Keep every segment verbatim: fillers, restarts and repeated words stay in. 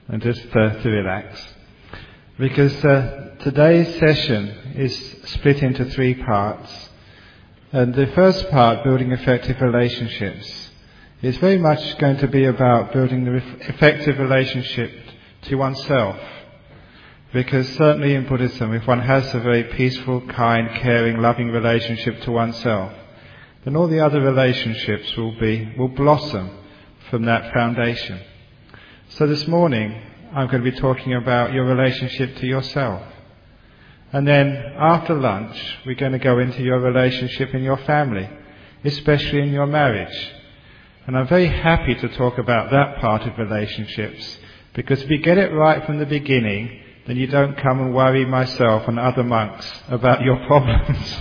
and just uh, to relax. Because uh, today's session is split into three parts. And the first part, building effective relationships, is very much going to be about building the effective relationship to oneself. Because certainly in Buddhism, if one has a very peaceful, kind, caring, loving relationship to oneself, then all the other relationships will be will blossom from that foundation. So this morning, I'm going to be talking about your relationship to yourself. And then after lunch, we're going to go into your relationship in your family, especially in your marriage. And I'm very happy to talk about that part of relationships, because if you get it right from the beginning, then you don't come and worry myself and other monks about your problems.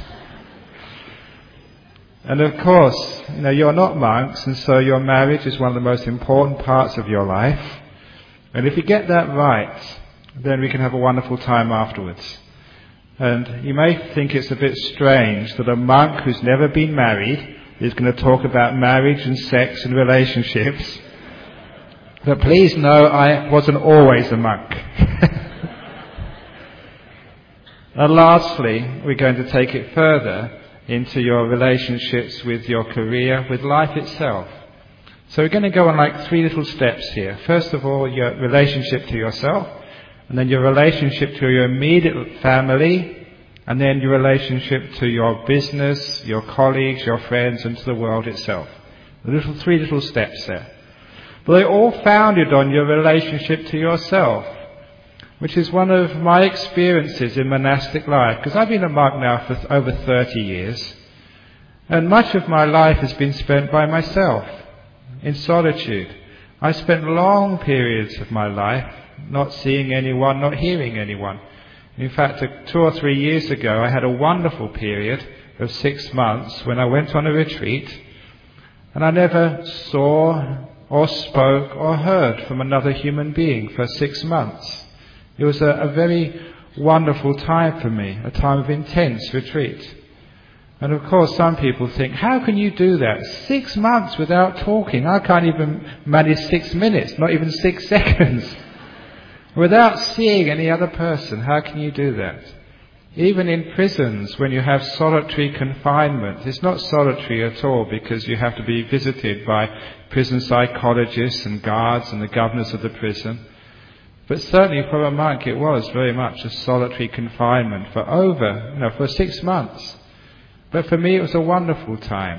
And of course, you know, you're not monks, and so your marriage is one of the most important parts of your life. And if you get that right, then we can have a wonderful time afterwards. And you may think it's a bit strange that a monk who's never been married is going to talk about marriage and sex and relationships. But please know I wasn't always a monk. And lastly, we're going to take it further into your relationships with your career, with life itself. So we're going to go on like three little steps here. First of all, your relationship to yourself, and then your relationship to your immediate family, and then your relationship to your business, your colleagues, your friends, and to the world itself. The little three little steps there. But they're all founded on your relationship to yourself, which is one of my experiences in monastic life, because I've been a monk now for over thirty years, and much of my life has been spent by myself, in solitude. I spent long periods of my life not seeing anyone, not hearing anyone. In fact, two or three years ago, I had a wonderful period of six months when I went on a retreat, and I never saw or spoke or heard from another human being for six months. It was a, a very wonderful time for me, a time of intense retreat. And of course some people think, how can you do that? Six months without talking. I can't even manage six minutes, not even six seconds. Without seeing any other person, how can you do that? Even in prisons, when you have solitary confinement, it's not solitary at all, because you have to be visited by prison psychologists and guards and the governors of the prison. But certainly for a monk it was very much a solitary confinement for over, you know, for six months. But for me it was a wonderful time.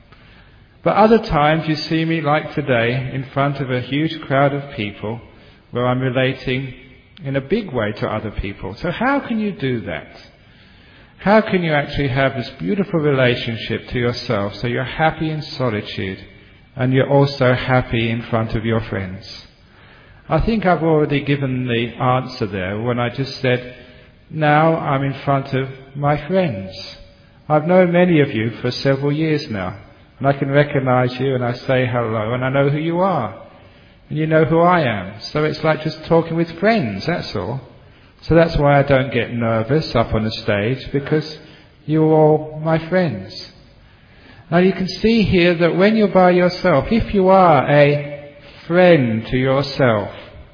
But other times you see me like today in front of a huge crowd of people where I'm relating in a big way to other people. So how can you do that? How can you actually have this beautiful relationship to yourself so you're happy in solitude and you're also happy in front of your friends? I think I've already given the answer there when I just said, now I'm in front of my friends. I've known many of you for several years now, and I can recognize you and I say hello and I know who you are, and you know who I am. So it's like just talking with friends, that's all. So that's why I don't get nervous up on the stage, because you're all my friends. Now you can see here that when you're by yourself, if you are a friend to yourself,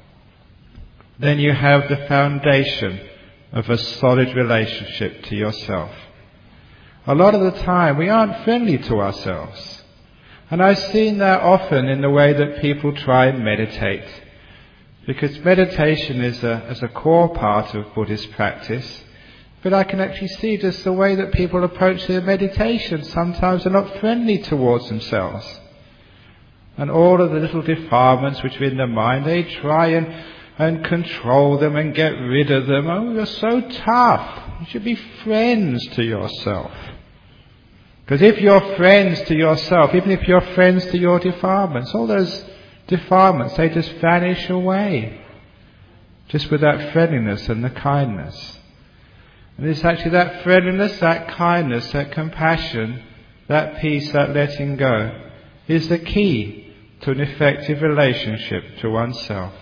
then you have the foundation of a solid relationship to yourself. A lot of the time we aren't friendly to ourselves, and I've seen that often in the way that people try and meditate, because meditation is a, is a core part of Buddhist practice. But I can actually see just the way that people approach their meditation sometimes are not friendly towards themselves. And all of the little defilements which are in the mind, they try and, and control them and get rid of them. Oh, you're so tough. You should be friends to yourself. Because if you're friends to yourself, even if you're friends to your defilements, all those defilements, they just vanish away. Just with that friendliness and the kindness. And it's actually that friendliness, that kindness, that compassion, that peace, that letting go is the key to an effective relationship to oneself.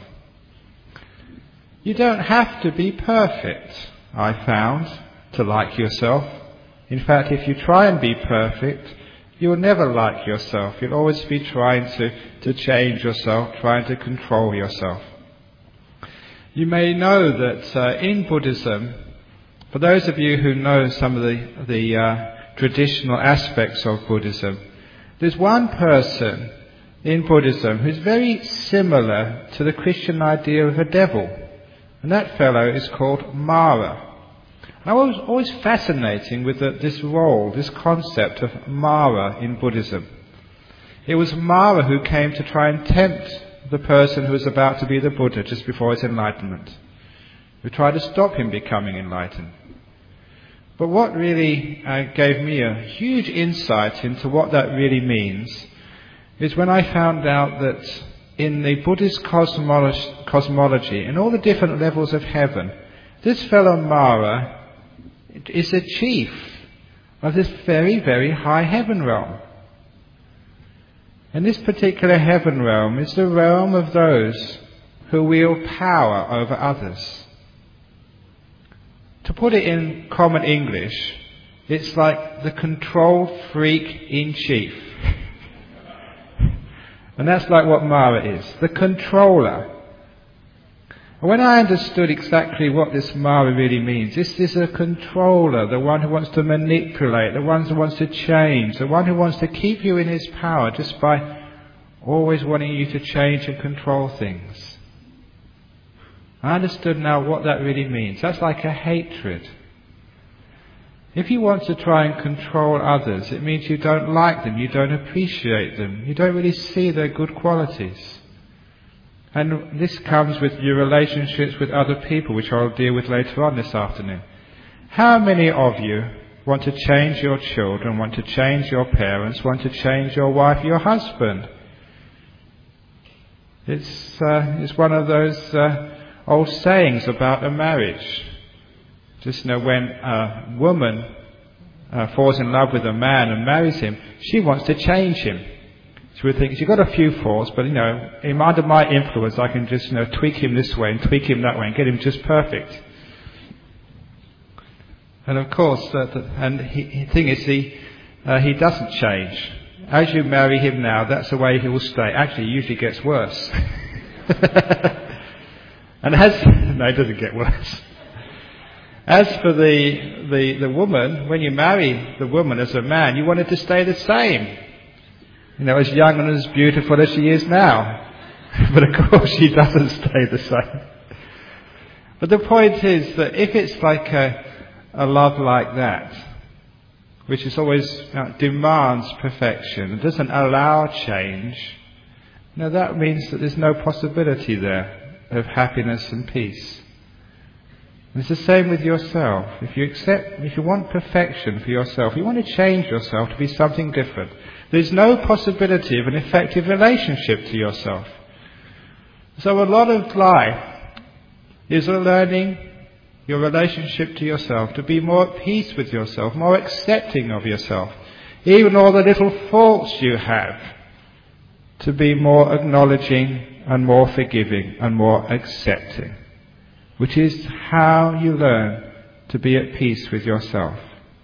You don't have to be perfect, I found, to like yourself. In fact, if you try and be perfect, you'll never like yourself. You'll always be trying to, to change yourself, trying to control yourself. You may know that uh, in Buddhism, for those of you who know some of the, the uh, traditional aspects of Buddhism, there's one person in Buddhism who's very similar to the Christian idea of a devil. And that fellow is called Mara. I was always fascinating with the, this role, this concept of Mara in Buddhism. It was Mara who came to try and tempt the person who was about to be the Buddha just before his enlightenment, who tried to stop him becoming enlightened. But what really uh, gave me a huge insight into what that really means is when I found out that in the Buddhist cosmology, cosmology, in all the different levels of heaven, this fellow Mara is the chief of this very, very high heaven realm. And this particular heaven realm is the realm of those who wield power over others. To put it in common English, it's like the control freak in chief. And that's like what Mara is, the controller. And when I understood exactly what this Mara really means, this is a controller, the one who wants to manipulate, the one who wants to change, the one who wants to keep you in his power just by always wanting you to change and control things. I understood now what that really means. That's like a hatred. If you want to try and control others, it means you don't like them, you don't appreciate them, you don't really see their good qualities. And this comes with your relationships with other people, which I'll deal with later on this afternoon. How many of you want to change your children, want to change your parents, want to change your wife, your husband? It's, uh, it's one of those uh, old sayings about a marriage. Just you know, when a woman uh, falls in love with a man and marries him, she wants to change him. She would think, she's got a few faults, but you know, under my influence I can just you know tweak him this way and tweak him that way and get him just perfect. And of course, uh, the, and the thing is, he uh, he doesn't change. As you marry him now, that's the way he will stay. Actually, it usually gets worse. And as no, it doesn't get worse. As for the, the the woman, when you marry the woman as a man, you want her to stay the same. You know, as young and as beautiful as she is now. But of course she doesn't stay the same. But the point is that if it's like a, a love like that, which is always you know, demands perfection and doesn't allow change, you know, that means that there's no possibility there of happiness and peace. And it's the same with yourself. If you accept, if you want perfection for yourself, you want to change yourself to be something different, there's no possibility of an effective relationship to yourself. So a lot of life is learning your relationship to yourself, to be more at peace with yourself, more accepting of yourself, even all the little faults you have, to be more acknowledging and more forgiving and more accepting, which is how you learn to be at peace with yourself.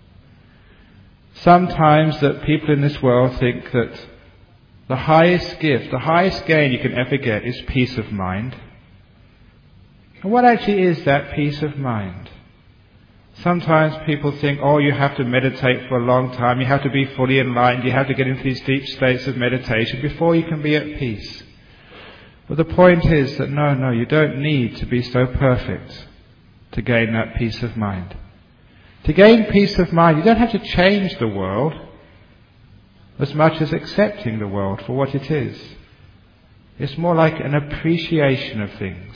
Sometimes that people in this world think that the highest gift, the highest gain you can ever get is peace of mind. And what actually is that peace of mind? Sometimes people think, oh, you have to meditate for a long time, you have to be fully enlightened, you have to get into these deep states of meditation before you can be at peace. But the point is that no, no, you don't need to be so perfect to gain that peace of mind. To gain peace of mind, you don't have to change the world as much as accepting the world for what it is. It's more like an appreciation of things.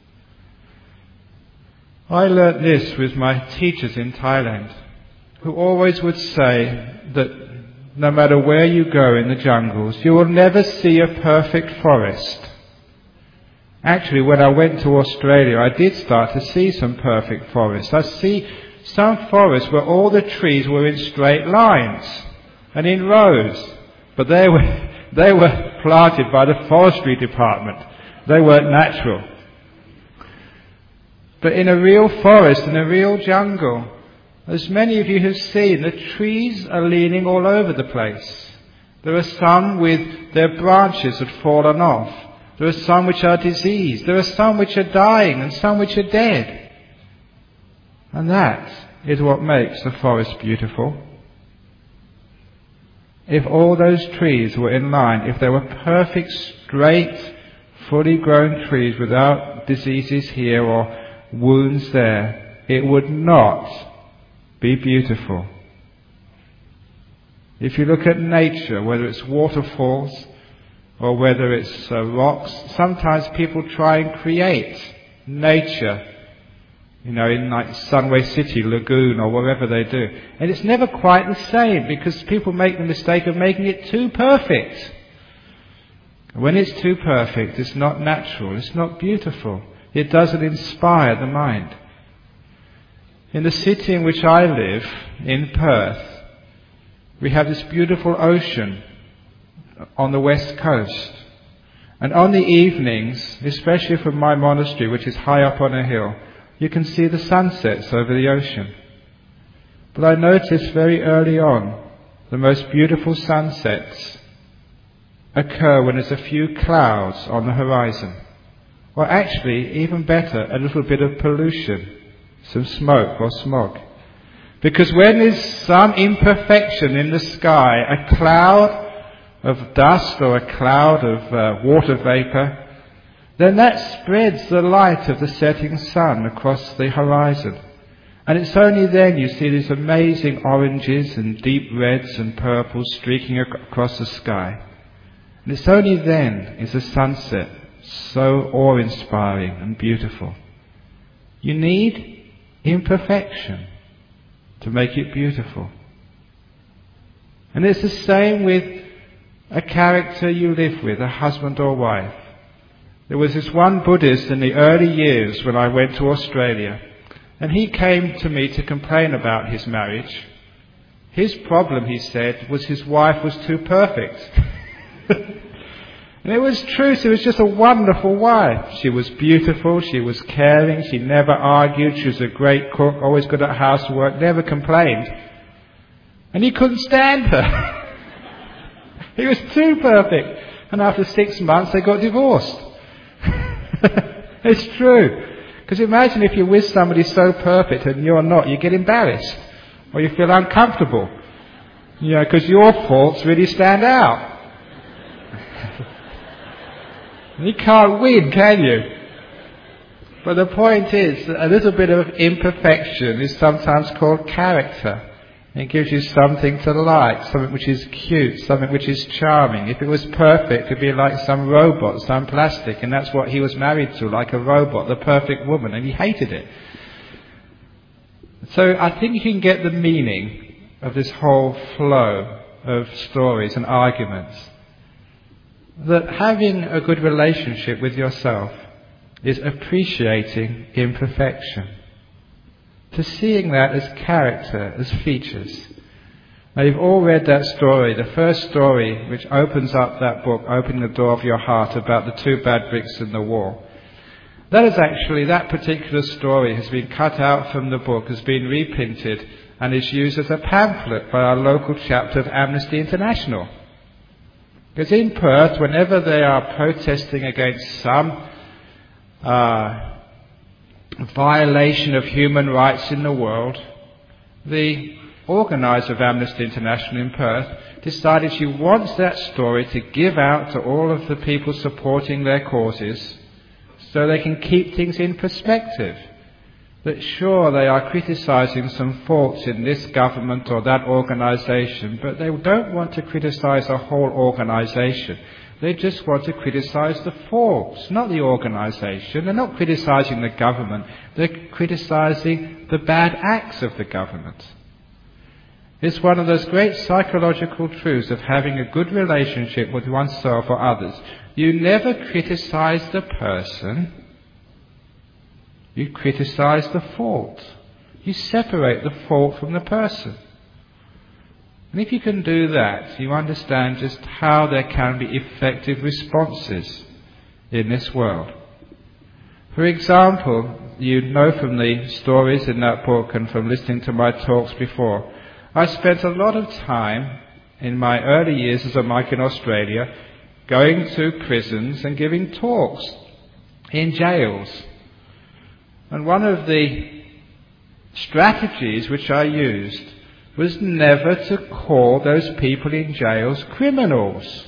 I learnt this with my teachers in Thailand, who always would say that no matter where you go in the jungles, you will never see a perfect forest. Actually, when I went to Australia, I did start to see some perfect forests. I see some forests where all the trees were in straight lines and in rows, but they were they were planted by the forestry department. They weren't natural. But in a real forest, in a real jungle, as many of you have seen, the trees are leaning all over the place. There are some with their branches had fallen off. There are some which are diseased. There are some which are dying and some which are dead. And that is what makes the forest beautiful. If all those trees were in line, if they were perfect, straight, fully grown trees without diseases here or wounds there, it would not be beautiful. If you look at nature, whether it's waterfalls or whether it's uh, rocks, sometimes people try and create nature, you know, in like Sunway City, Lagoon or wherever they do. And it's never quite the same because people make the mistake of making it too perfect. When it's too perfect, it's not natural, it's not beautiful. It doesn't inspire the mind. In the city in which I live, in Perth, we have this beautiful ocean on the west coast. And on the evenings, especially from my monastery, which is high up on a hill, you can see the sunsets over the ocean. But I noticed very early on, the most beautiful sunsets occur when there's a few clouds on the horizon. Or actually, even better, a little bit of pollution, some smoke or smog. Because when there's some imperfection in the sky, a cloud of dust or a cloud of uh, water vapour, then that spreads the light of the setting sun across the horizon. And it's only then you see these amazing oranges and deep reds and purples streaking ac- across the sky. And it's only then is the sunset so awe-inspiring and beautiful. You need imperfection to make it beautiful. And it's the same with a character you live with, a husband or wife. There was this one Buddhist in the early years when I went to Australia, and he came to me to complain about his marriage. His problem, he said, was his wife was too perfect. And it was true, she was just a wonderful wife. She was beautiful, she was caring, she never argued, she was a great cook, always good at housework, never complained. And he couldn't stand her. He was too perfect. And after six months they got divorced. It's true. Because imagine if you're with somebody so perfect and you're not, you get embarrassed. Or you feel uncomfortable. You know, because your faults really stand out. You can't win, can you? But the point is that a little bit of imperfection is sometimes called character. It gives you something to like, something which is cute, something which is charming. If it was perfect, it'd be like some robot, some plastic, and that's what he was married to, like a robot, the perfect woman, and he hated it. So I think you can get the meaning of this whole flow of stories and arguments. That having a good relationship with yourself is appreciating imperfection. To seeing that as character, as features. Now you've all read that story, the first story which opens up that book, Opening the Door of Your Heart, about the two bad bricks in the wall. That is actually, that particular story has been cut out from the book, has been reprinted, and is used as a pamphlet by our local chapter of Amnesty International. Because in Perth, whenever they are protesting against some uh, violation of human rights in the world, the organiser of Amnesty International in Perth decided she wants that story to give out to all of the people supporting their causes so they can keep things in perspective. That sure, they are criticising some faults in this government or that organisation, but they don't want to criticise a whole organisation. They just want to criticise the faults, not the organisation. They're not criticising the government. They're criticising the bad acts of the government. It's one of those great psychological truths of having a good relationship with oneself or others. You never criticise the person. You criticise the fault. You separate the fault from the person. And if you can do that, you understand just how there can be effective responses in this world. For example, you know from the stories in that book and from listening to my talks before, I spent a lot of time in my early years as a monk in Australia going to prisons and giving talks in jails. And one of the strategies which I used was never to call those people in jails criminals.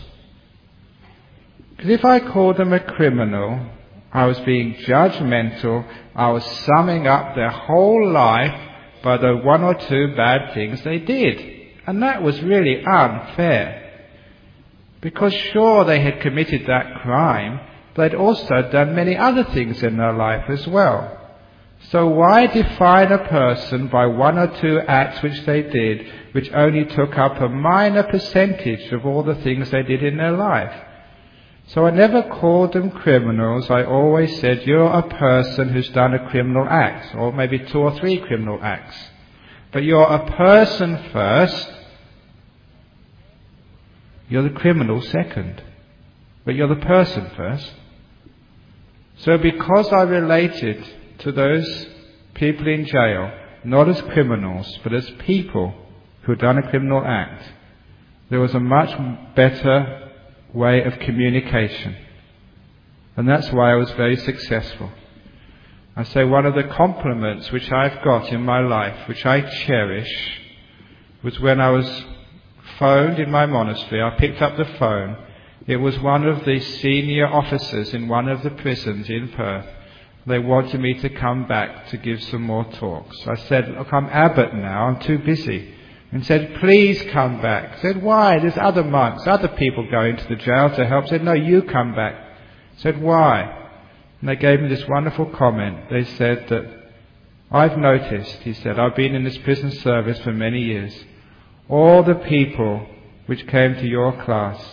Because if I called them a criminal, I was being judgmental, I was summing up their whole life by the one or two bad things they did. And that was really unfair. Because sure, they had committed that crime, but they'd also done many other things in their life as well. So why define a person by one or two acts which they did, which only took up a minor percentage of all the things they did in their life? So I never called them criminals. I always said, you're a person who's done a criminal act, or maybe two or three criminal acts. But you're a person first. You're the criminal second. But you're the person first. So because I related to those people in jail, not as criminals, but as people who had done a criminal act, there was a much better way of communication. And that's why I was very successful. I say one of the compliments which I've got in my life, which I cherish, was when I was phoned in my monastery. I picked up the phone. It was one of the senior officers in one of the prisons in Perth. They wanted me to come back to give some more talks. I said, look, I'm abbot now, I'm too busy. And said, please come back. I said, why? There's other monks, other people going to the jail to help. I said, no, you come back. I said, why? And they gave me this wonderful comment. They said that, I've noticed, he said, I've been in this prison service for many years. All the people which came to your class,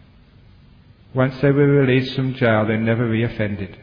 once they were released from jail, they never reoffended.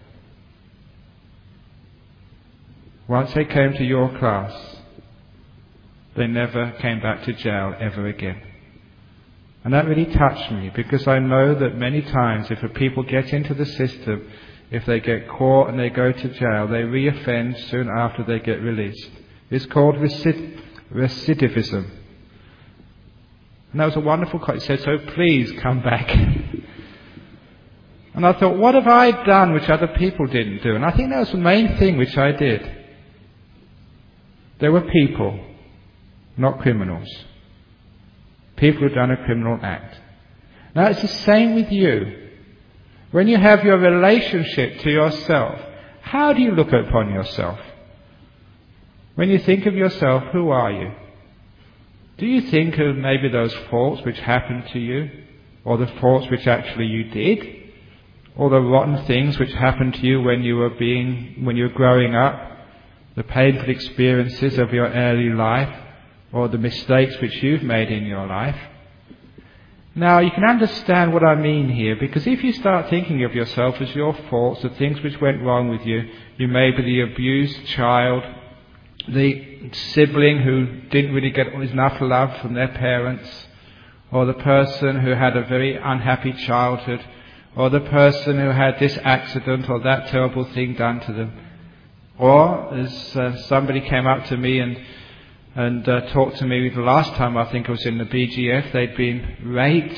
Once they came to your class, they never came back to jail ever again. And that really touched me, because I know that many times if a people get into the system, if they get caught and they go to jail, they reoffend soon after they get released. It's called recid- recidivism. And that was a wonderful quote. It said, so please come back. And I thought, what have I done which other people didn't do? And I think that was the main thing which I did. There were people, not criminals. People who've done a criminal act. Now it's the same with you. When you have your relationship to yourself, how do you look upon yourself? When you think of yourself, who are you? Do you think of maybe those faults which happened to you? Or the faults which actually you did? Or the rotten things which happened to you when you were being, when you were growing up? The painful experiences of your early life, or the mistakes which you've made in your life. Now, you can understand what I mean here, because if you start thinking of yourself as your faults, the things which went wrong with you, you may be the abused child, the sibling who didn't really get enough love from their parents, or the person who had a very unhappy childhood, or the person who had this accident or that terrible thing done to them. Or as uh, somebody came up to me and and uh, talked to me the last time I think I was in the B G F, they'd been raped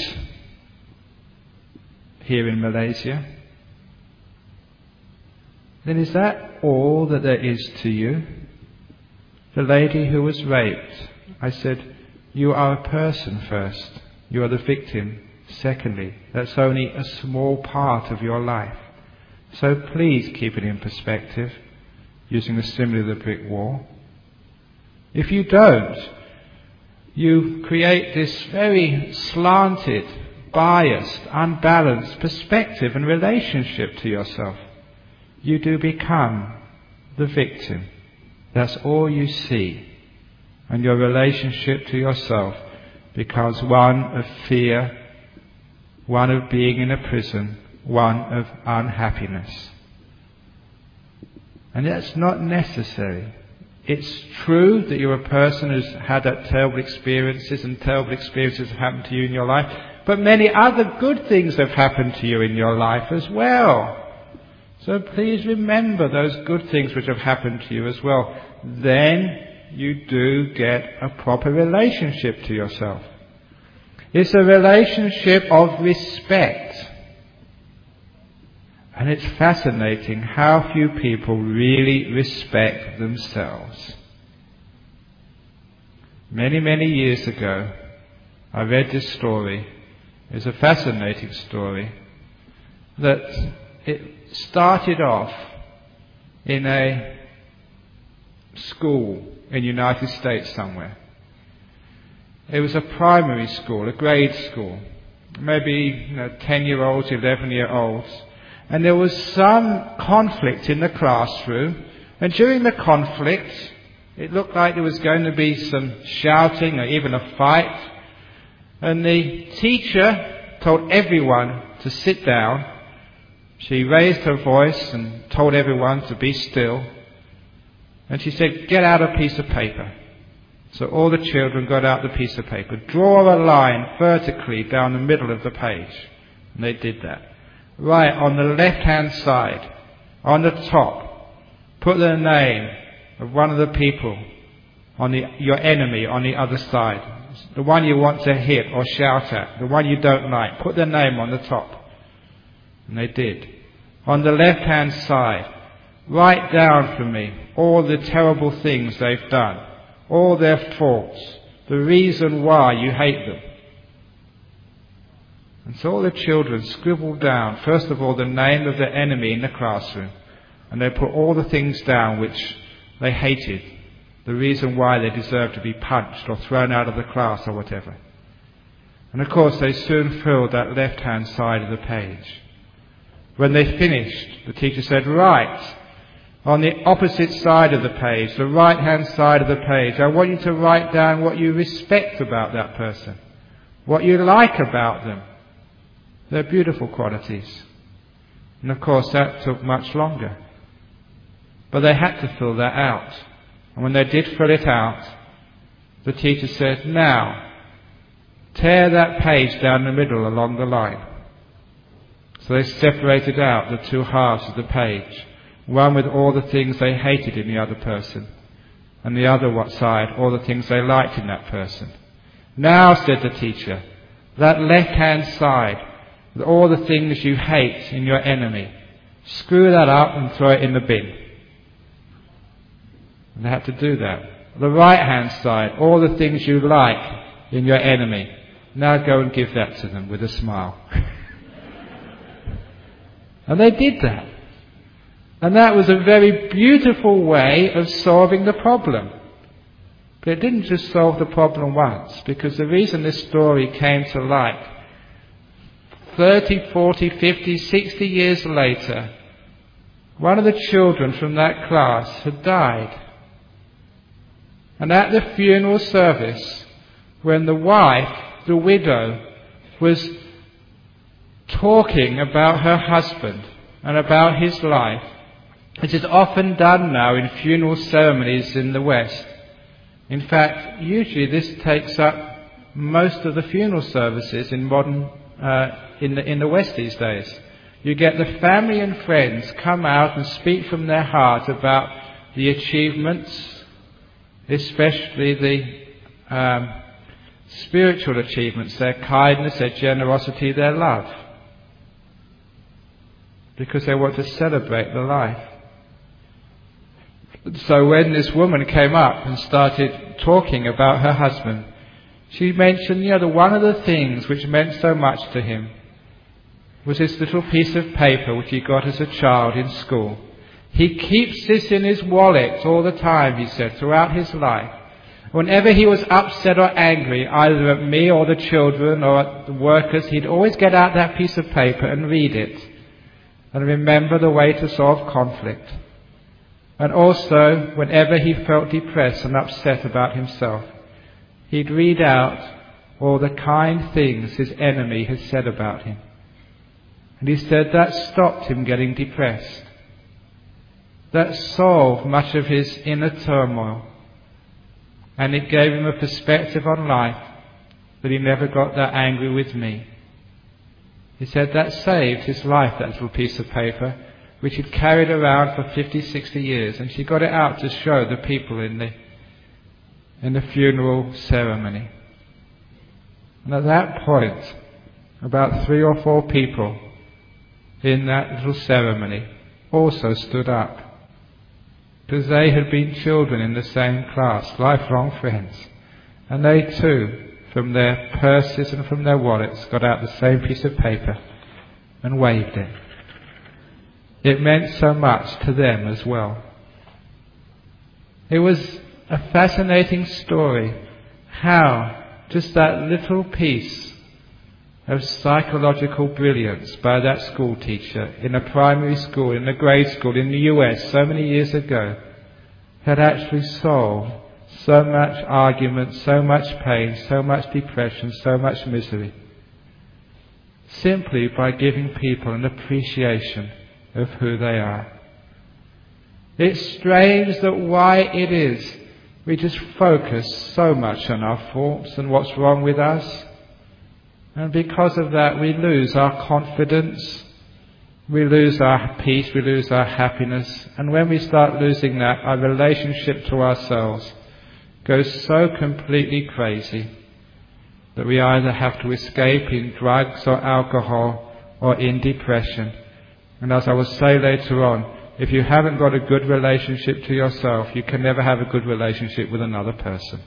here in Malaysia. Then is that all that there is to you? The lady who was raped, I said, you are a person first. You are the victim. Secondly, that's only a small part of your life. So please keep it in perspective, using the simile of the brick wall. If you don't, you create this very slanted, biased, unbalanced perspective and relationship to yourself. You do become the victim. That's all you see. And your relationship to yourself becomes one of fear, one of being in a prison, one of unhappiness. And that's not necessary. It's true that you're a person who's had that terrible experiences, and terrible experiences have happened to you in your life, but many other good things have happened to you in your life as well. So please remember those good things which have happened to you as well. Then you do get a proper relationship to yourself. It's a relationship of respect. And it's fascinating how few people really respect themselves. Many, many years ago, I read this story. It's a fascinating story. That it started off in a school in the United States somewhere. It was a primary school, a grade school. Maybe you know, ten-year-olds, eleven-year-olds. And there was some conflict in the classroom. And during the conflict, it looked like there was going to be some shouting or even a fight. And the teacher told everyone to sit down. She raised her voice and told everyone to be still. And she said, get out a piece of paper. So all the children got out the piece of paper. Draw a line vertically down the middle of the page. And they did that. Right on the left-hand side, on the top, put the name of one of the people, on the, your enemy on the other side. The one you want to hit or shout at. The one you don't like. Put their name on the top. And they did. On the left-hand side, write down for me all the terrible things they've done. All their faults. The reason why you hate them. And so all the children scribbled down, first of all, the name of the enemy in the classroom. And they put all the things down which they hated. The reason why they deserved to be punched or thrown out of the class or whatever. And of course they soon filled that left-hand side of the page. When they finished, the teacher said, right, on the opposite side of the page, the right-hand side of the page, I want you to write down what you respect about that person. What you like about them. Their beautiful qualities. And of course that took much longer. But they had to fill that out. And when they did fill it out, the teacher said, now, tear that page down the middle along the line. So they separated out the two halves of the page. One with all the things they hated in the other person. And the other side, all the things they liked in that person. Now, said the teacher, that left-hand side, with all the things you hate in your enemy, screw that up and throw it in the bin. And they had to do that. The right-hand side, all the things you like in your enemy, now go and give that to them with a smile. And they did that. And that was a very beautiful way of solving the problem. But it didn't just solve the problem once, because the reason this story came to light, thirty, forty, fifty, sixty years later, one of the children from that class had died. And at the funeral service, when the wife, the widow, was talking about her husband and about his life, it is often done now in funeral ceremonies in the West. In fact, usually this takes up most of the funeral services in modern, uh, in the, in the West these days. You get the family and friends come out and speak from their heart about the achievements, especially the um, spiritual achievements, their kindness, their generosity, their love. Because they want to celebrate the life. So when this woman came up and started talking about her husband, she mentioned, you know, the one of the things which meant so much to him was this little piece of paper which he got as a child in school. He keeps this in his wallet all the time, he said, throughout his life. Whenever he was upset or angry, either at me or the children or at the workers, he'd always get out that piece of paper and read it and remember the way to solve conflict. And also, whenever he felt depressed and upset about himself, he'd read out all the kind things his enemy had said about him. And he said that stopped him getting depressed. That solved much of his inner turmoil. And it gave him a perspective on life that he never got that angry with me. He said that saved his life, that little piece of paper, which he'd carried around for fifty, sixty years. And she got it out to show the people in the, in the funeral ceremony. And at that point, about three or four people in that little ceremony also stood up, because they had been children in the same class, lifelong friends. And they too, from their purses and from their wallets, got out the same piece of paper and waved it. It meant so much to them as well. It was a fascinating story how just that little piece of psychological brilliance by that school teacher in a primary school, in a grade school in the U S so many years ago had actually solved so much argument, so much pain, so much depression, so much misery, simply by giving people an appreciation of who they are. It's strange that why it is we just focus so much on our faults and what's wrong with us, and because of that we lose our confidence, we lose our peace, we lose our happiness, and when we start losing that, our relationship to ourselves goes so completely crazy that we either have to escape in drugs or alcohol or in depression. And as I will say later on, if you haven't got a good relationship to yourself, you can never have a good relationship with another person.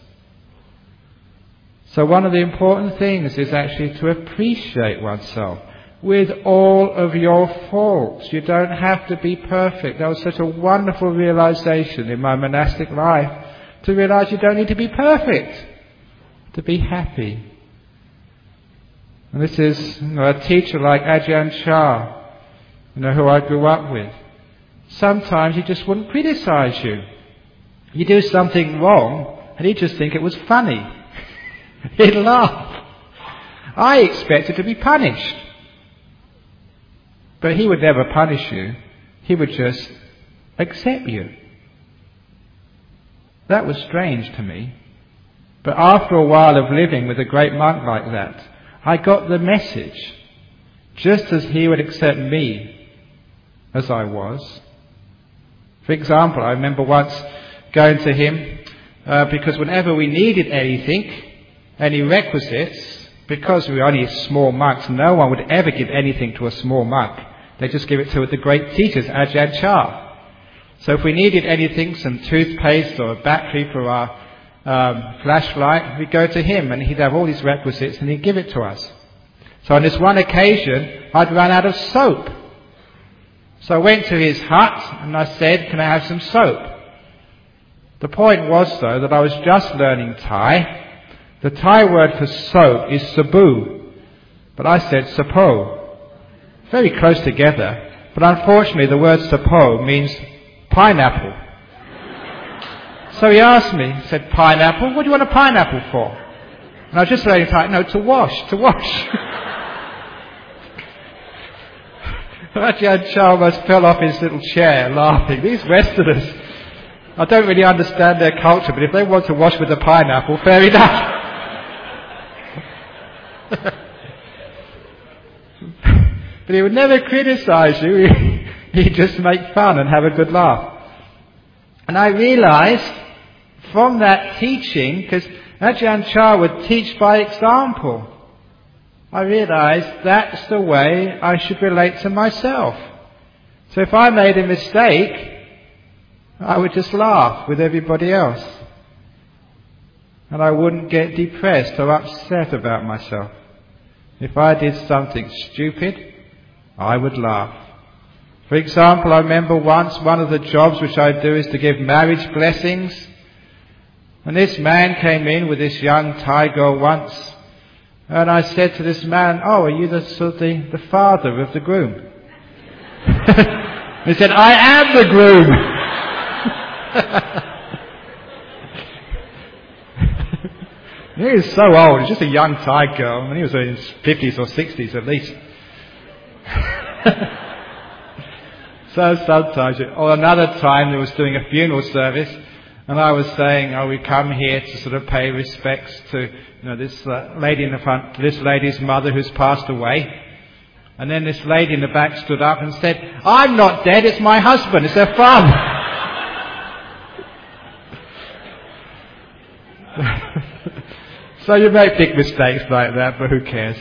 So one of the important things is actually to appreciate oneself with all of your faults. You don't have to be perfect. That was such a wonderful realization in my monastic life, to realize you don't need to be perfect to be happy. And this is, you know, a teacher like Ajahn Chah, you know, who I grew up with. Sometimes he just wouldn't criticize you. You do something wrong and he'd just think it was funny. He'd laugh. I expected to be punished. But he would never punish you. He would just accept you. That was strange to me. But after a while of living with a great monk like that, I got the message. Just as he would accept me as I was. For example, I remember once going to him uh, because whenever we needed anything, any requisites, because we were only small monks, no one would ever give anything to a small monk. They just give it to the great teachers, Ajahn Chah. So if we needed anything, some toothpaste or a battery for our um, flashlight, we'd go to him and he'd have all these requisites and he'd give it to us. So on this one occasion, I'd run out of soap. So I went to his hut and I said, can I have some soap? The point was, though, that I was just learning Thai. The Thai word for soap is sabu, but I said sapo. Very close together, but unfortunately the word sapo means pineapple. So he asked me, he said, pineapple? What do you want a pineapple for? And I was just learning Thai, no, to wash, to wash. Ajahn Chah almost fell off his little chair laughing. These Westerners, I don't really understand their culture, but if they want to wash with a pineapple, fair enough. But he would never criticize you. He'd just make fun and have a good laugh. And I realized from that teaching, because Ajahn Chah would teach by example, I realized that's the way I should relate to myself. So if I made a mistake, I would just laugh with everybody else. And I wouldn't get depressed or upset about myself. If I did something stupid, I would laugh. For example, I remember once one of the jobs which I do is to give marriage blessings. And this man came in with this young Thai girl once. And I said to this man, oh, are you the, sort of the, the father of the groom? He said, I am the groom. He was so old, he was just a young Thai girl. I mean, he was in his fifties or sixties at least. So sometimes, or another time, there was doing a funeral service, and I was saying, "Oh, we come here to sort of pay respects to, you know, this uh, lady in the front, this lady's mother who's passed away." And then this lady in the back stood up and said, "I'm not dead. It's my husband. It's her father." So you make big mistakes like that, but who cares?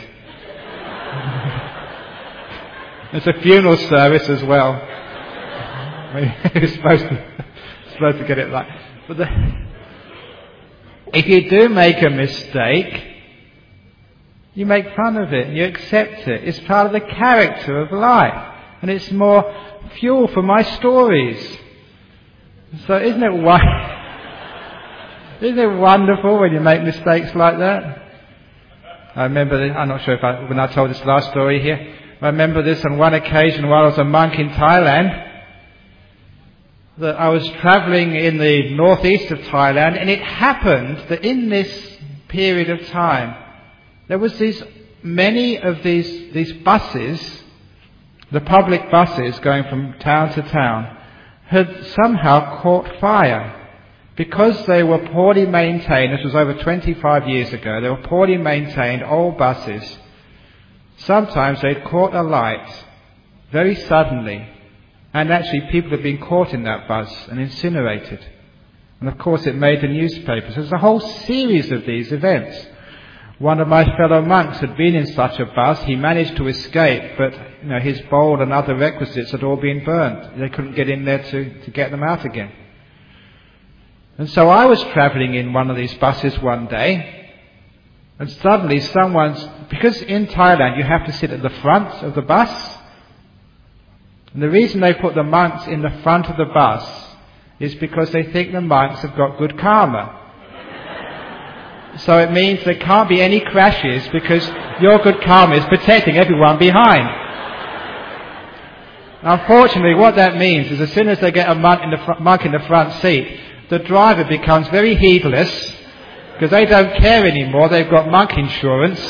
It's a funeral service as well. You're supposed to, supposed to get it right. But the, if you do make a mistake, you make fun of it and you accept it. It's part of the character of life. And it's more fuel for my stories. So isn't it wonderful? Isn't it wonderful when you make mistakes like that? I remember, this, I'm not sure if I, when I told this last story here, I remember this on one occasion while I was a monk in Thailand, that I was travelling in the northeast of Thailand, and it happened that in this period of time, there was these, many of these, these buses, the public buses going from town to town, had somehow caught fire. Because they were poorly maintained, this was over twenty-five years ago, they were poorly maintained old buses. Sometimes they'd caught alight very suddenly, and actually people had been caught in that bus and incinerated. And of course it made the newspapers. There's a whole series of these events. One of my fellow monks had been in such a bus. He managed to escape, but you know, his bowl and other requisites had all been burnt. They couldn't get in there to, to get them out again. And so I was travelling in one of these buses one day, and suddenly someone's, because in Thailand you have to sit at the front of the bus, and the reason they put the monks in the front of the bus is because they think the monks have got good karma. So it means there can't be any crashes because your good karma is protecting everyone behind. Unfortunately, what that means is as soon as they get a monk in the, fr- monk in the front seat, the driver becomes very heedless because they don't care anymore. They've got monk insurance.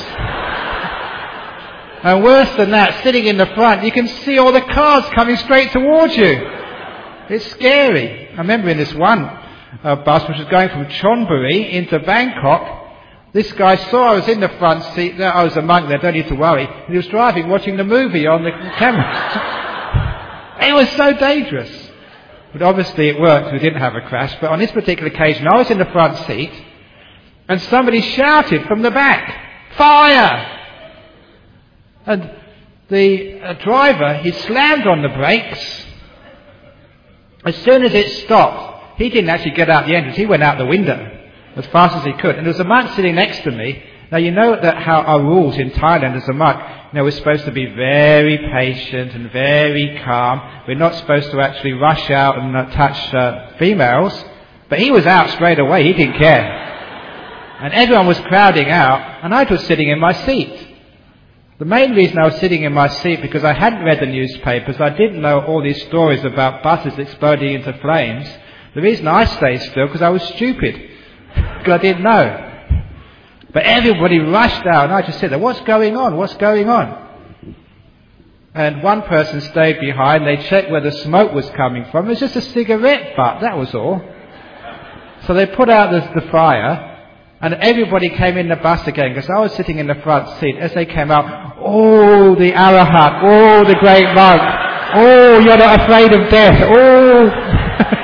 And worse than that, sitting in the front, you can see all the cars coming straight towards you. It's scary. I remember in this one uh, bus which was going from Chonburi into Bangkok, this guy saw I was in the front seat there. I was a monk there, don't need to worry. And he was driving, watching the movie on the camera. It was so dangerous. But obviously it worked. We didn't have a crash. But on this particular occasion, I was in the front seat, and somebody shouted from the back, "Fire!" And the uh, driver, he slammed on the brakes. As soon as it stopped, he didn't actually get out the entrance. He went out the window as fast as he could. And there was a monk sitting next to me. Now, you know that how our rules in Thailand as a monk, you know, we're supposed to be very patient and very calm. We're not supposed to actually rush out and uh, touch uh, females. But he was out straight away. He didn't care. And everyone was crowding out, and I was sitting in my seat. The main reason I was sitting in my seat because I hadn't read the newspapers. I didn't know all these stories about buses exploding into flames. The reason I stayed still because I was stupid. Because I didn't know. But everybody rushed out, and I just said, "What's going on? What's going on?" And one person stayed behind. They checked where the smoke was coming from. It was just a cigarette butt, that was all. So they put out the, the fire, and everybody came in the bus again, because I was sitting in the front seat. As they came out, "Oh, the Arahat, oh, the great monk, oh, you're not afraid of death, oh."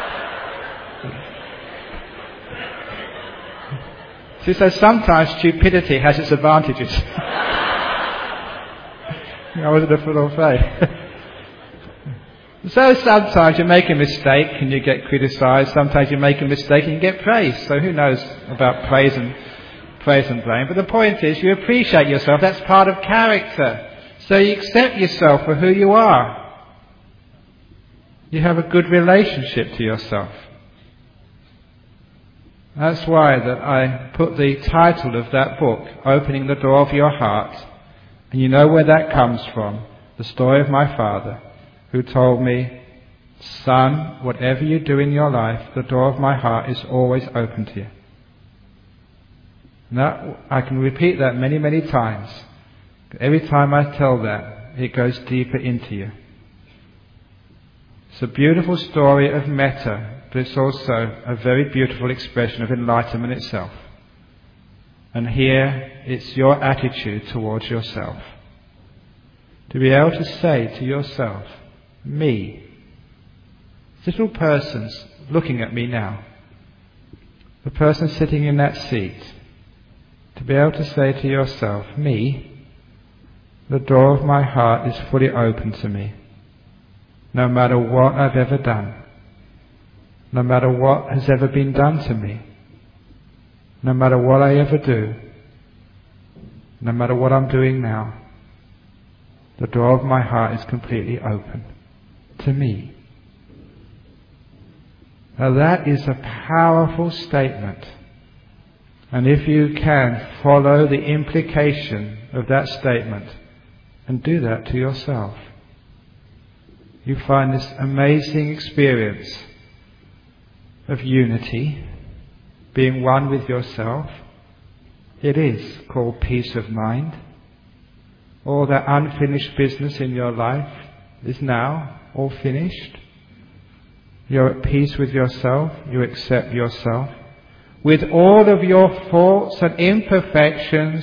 See, so sometimes stupidity has its advantages. I wasn't a fool of faith. So sometimes you make a mistake and you get criticised. Sometimes you make a mistake and you get praised. So who knows about praise and praise and blame? But the point is, you appreciate yourself. That's part of character. So you accept yourself for who you are. You have a good relationship to yourself. That's why that I put the title of that book, Opening the Door of Your Heart. And you know where that comes from. The story of my father, who told me, "Son, whatever you do in your life, the door of my heart is always open to you." Now, I can repeat that many, many times. Every time I tell that, it goes deeper into you. It's a beautiful story of metta, but it's also a very beautiful expression of enlightenment itself. And here, it's your attitude towards yourself. To be able to say to yourself, "Me, this little person's looking at me now. The person sitting in that seat, To be able to say to yourself, me, the door of my heart is fully open to me, no matter what I've ever done, no matter what has ever been done to me, no matter what I ever do, no matter what I'm doing now, the door of my heart is completely open to me. Now that is a powerful statement. And if you can follow the implication of that statement and do that to yourself, you find this amazing experience of unity, being one with yourself. It is called peace of mind. All that unfinished business in your life is now all finished. You're at peace with yourself. You accept yourself. With all of your faults and imperfections,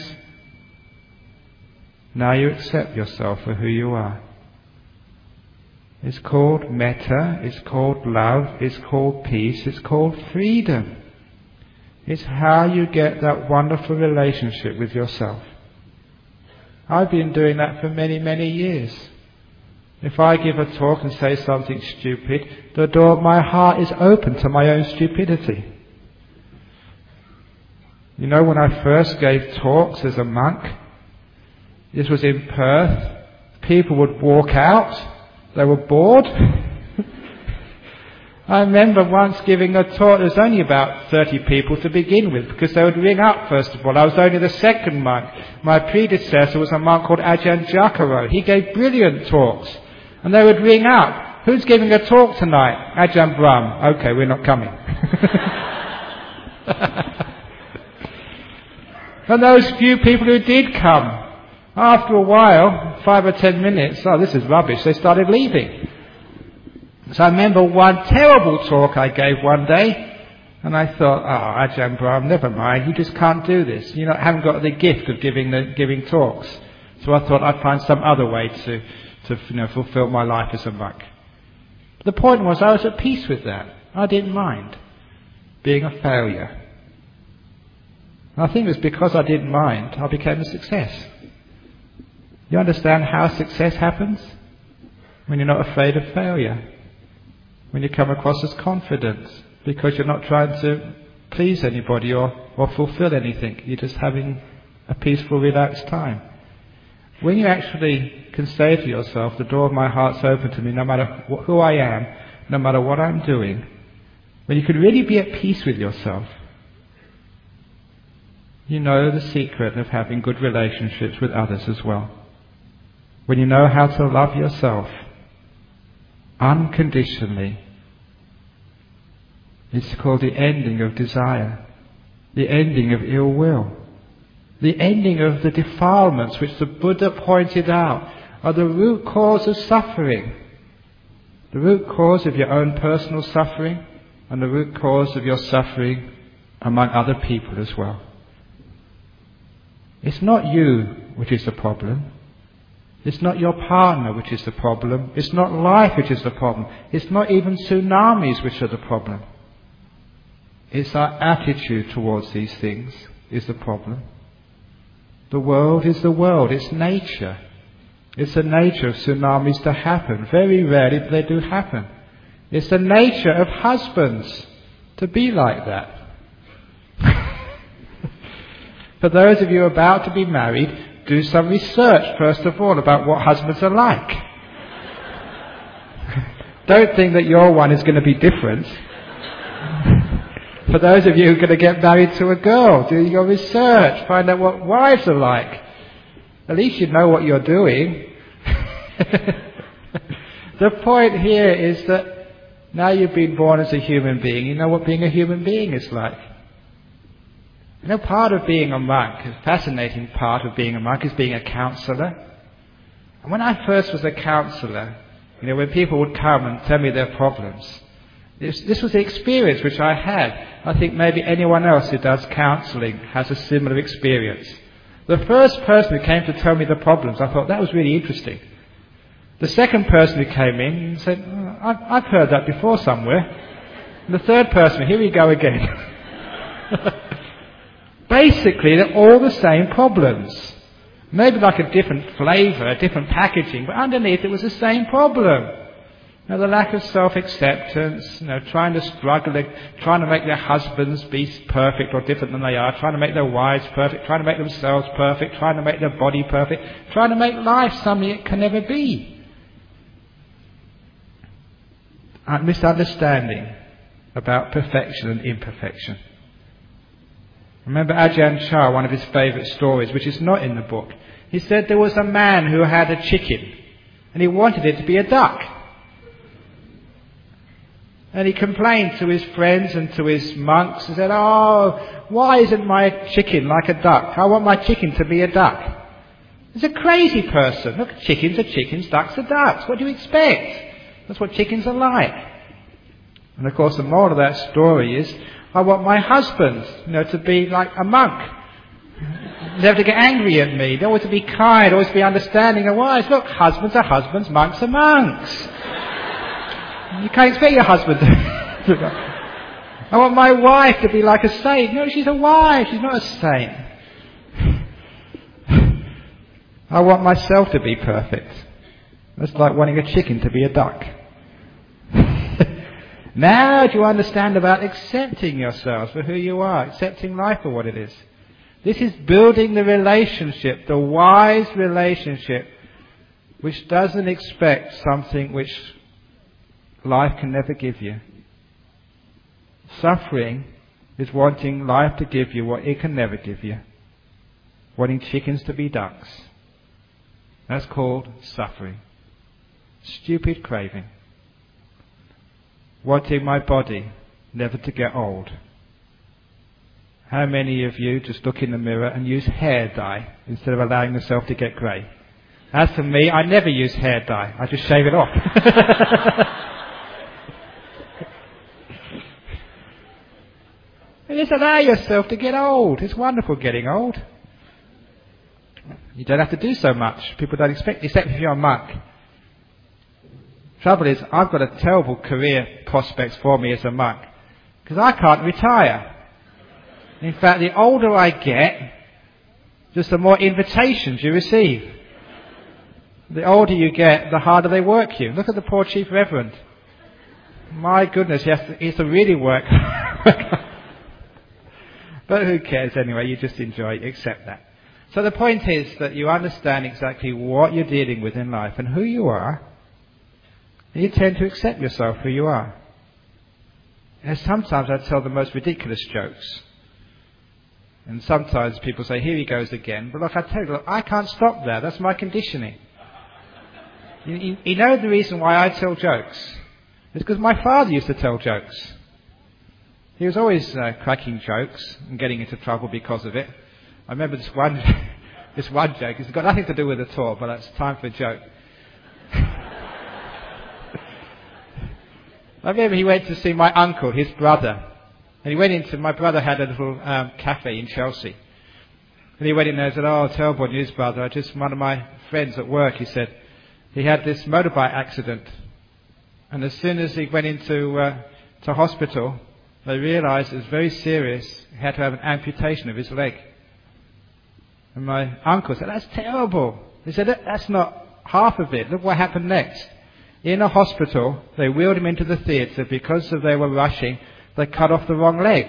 now you accept yourself for who you are. It's called metta, it's called love, it's called peace, it's called freedom. It's how you get that wonderful relationship with yourself. I've been doing that for many, many years. If I give a talk and say something stupid, the door of my heart is open to my own stupidity. You know, when I first gave talks as a monk, this was in Perth, people would walk out, they were bored. I remember once giving a talk, there was only about thirty people to begin with, because they would ring up first of all. I was only the second monk. My predecessor was a monk called Ajahn Jakaro. He gave brilliant talks. And they would ring up, who's giving a talk tonight? Ajahn Brahm. Okay, we're not coming. And those few people who did come, after a while, five or ten minutes, oh, this is rubbish, they started leaving. So I remember one terrible talk I gave one day, and I thought, oh, Ajahn Brahm, never mind, you just can't do this. You know, I haven't got the gift of giving the, giving talks. So I thought I'd find some other way to, to you know, fulfill my life as a monk. The point was I was at peace with that. I didn't mind being a failure. And I think it was because I didn't mind, I became a success. You understand how success happens? When you're not afraid of failure. When you come across as confident, because you're not trying to please anybody or, or fulfill anything. You're just having a peaceful, relaxed time. When you actually can say to yourself, the door of my heart's open to me, no matter wh- who I am, no matter what I'm doing, when you can really be at peace with yourself, you know the secret of having good relationships with others as well. When you know how to love yourself unconditionally, it's called the ending of desire, the ending of ill will, the ending of the defilements which the Buddha pointed out are the root cause of suffering, the root cause of your own personal suffering and the root cause of your suffering among other people as well. It's not you which is the problem. It's not your partner which is the problem. It's not life which is the problem. It's not even tsunamis which are the problem. It's our attitude towards these things is the problem. The world is the world. It's nature. It's the nature of tsunamis to happen. Very rarely do they do happen. It's the nature of husbands to be like that. For those of you about to be married, do some research first of all about what husbands are like. Don't think that your one is going to be different. For those of you who are going to get married to a girl, do your research, find out what wives are like. At least you know what you're doing. The point here is that now you've been born as a human being, you know what being a human being is like. You know, part of being a monk, a fascinating part of being a monk is being a counsellor. And when I first was a counsellor, you know, when people would come and tell me their problems, this, this was the experience which I had. I think maybe anyone else who does counselling has a similar experience. The first person who came to tell me the problems, I thought that was really interesting. The second person who came in and said, oh, I've, I've heard that before somewhere. And the third person, here we go again. basically they're all the same problems. Maybe like a different flavour, a different packaging, but underneath it was the same problem. You know, the lack of self-acceptance, you know, trying to struggle, trying to make their husbands be perfect or different than they are, trying to make their wives perfect, trying to make themselves perfect, trying to make their body perfect, trying to make life something it can never be. A misunderstanding about perfection and imperfection. Remember Ajahn Chah, one of his favourite stories, which is not in the book. He said there was a man who had a chicken, and he wanted it to be a duck. And he complained to his friends and to his monks and said, "Oh, why isn't my chicken like a duck? I want my chicken to be a duck." He's a crazy person. Look, chickens are chickens, ducks are ducks. What do you expect? That's what chickens are like. And of course the moral of that story is, I want my husband, you know, to be like a monk. Never to get angry at me. They always to be kind, always to be understanding and wise. Look, husbands are husbands, monks are monks. You can't expect your husband to... I want my wife to be like a saint. No, she's a wife, she's not a saint. I want myself to be perfect. That's like wanting a chicken to be a duck. Now do you understand about accepting yourselves for who you are, accepting life for what it is? This is building the relationship, the wise relationship, which doesn't expect something which life can never give you. Suffering is wanting life to give you what it can never give you. Wanting chickens to be ducks. That's called suffering. Stupid craving. Wanting my body never to get old. How many of you just look in the mirror and use hair dye instead of allowing yourself to get grey? As for me, I never use hair dye. I just shave it off. Just allow yourself to get old. It's wonderful getting old. You don't have to do so much. People don't expect, except if you're a monk. Trouble is, I've got a terrible career prospects for me as a monk, because I can't retire. In fact, the older I get, just the more invitations you receive. The older you get, the harder they work you. Look at the poor Chief Reverend. My goodness, he has to, he has to really work. But who cares anyway, you just enjoy it, accept that. So the point is that you understand exactly what you're dealing with in life and who you are, and you tend to accept yourself who you are. And sometimes I tell the most ridiculous jokes. And sometimes people say, here he goes again. But look, I tell you, look, I can't stop that. That's my conditioning. You, you, you know the reason why I tell jokes? It's because my father used to tell jokes. He was always uh, cracking jokes and getting into trouble because of it. I remember this one, this one joke. It's got nothing to do with it at all, but it's time for a joke. I remember he went to see my uncle, his brother. And he went into, my brother had a little um, cafe in Chelsea. And he went in there and said, oh, terrible news, brother. I just, one of my friends at work, he said, he had this motorbike accident. And as soon as he went into uh, to hospital, they realised it was very serious. He had to have an amputation of his leg. And my uncle said, that's terrible. He said, that's not half of it. Look what happened next. In a hospital, they wheeled him into the theatre because of they were rushing. They cut off the wrong leg.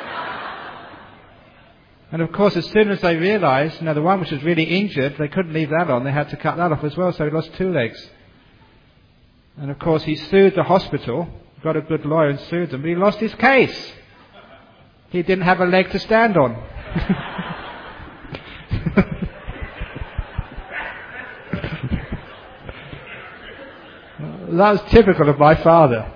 And of course, as soon as they realised, you know, the one which was really injured, they couldn't leave that on. They had to cut that off as well, so he lost two legs. And of course, he sued the hospital, got a good lawyer and sued them, but he lost his case. He didn't have a leg to stand on. That was typical of my father.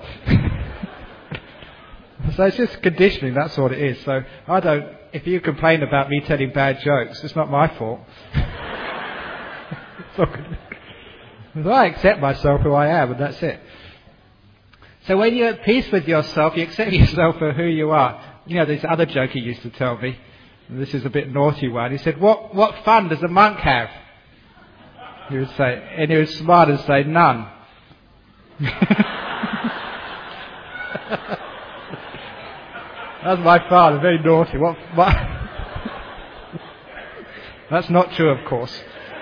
So it's just conditioning, that's what it is. So I don't, if you complain about me telling bad jokes, it's not my fault. So I accept myself who I am, and that's it. So when you're at peace with yourself, you accept yourself for who you are. You know, this other joke he used to tell me, and this is a bit naughty one. He said, what, what fun does a monk have? He would say, and he would smile and say, none. That's my father, very naughty. What, what, That's not true, of course.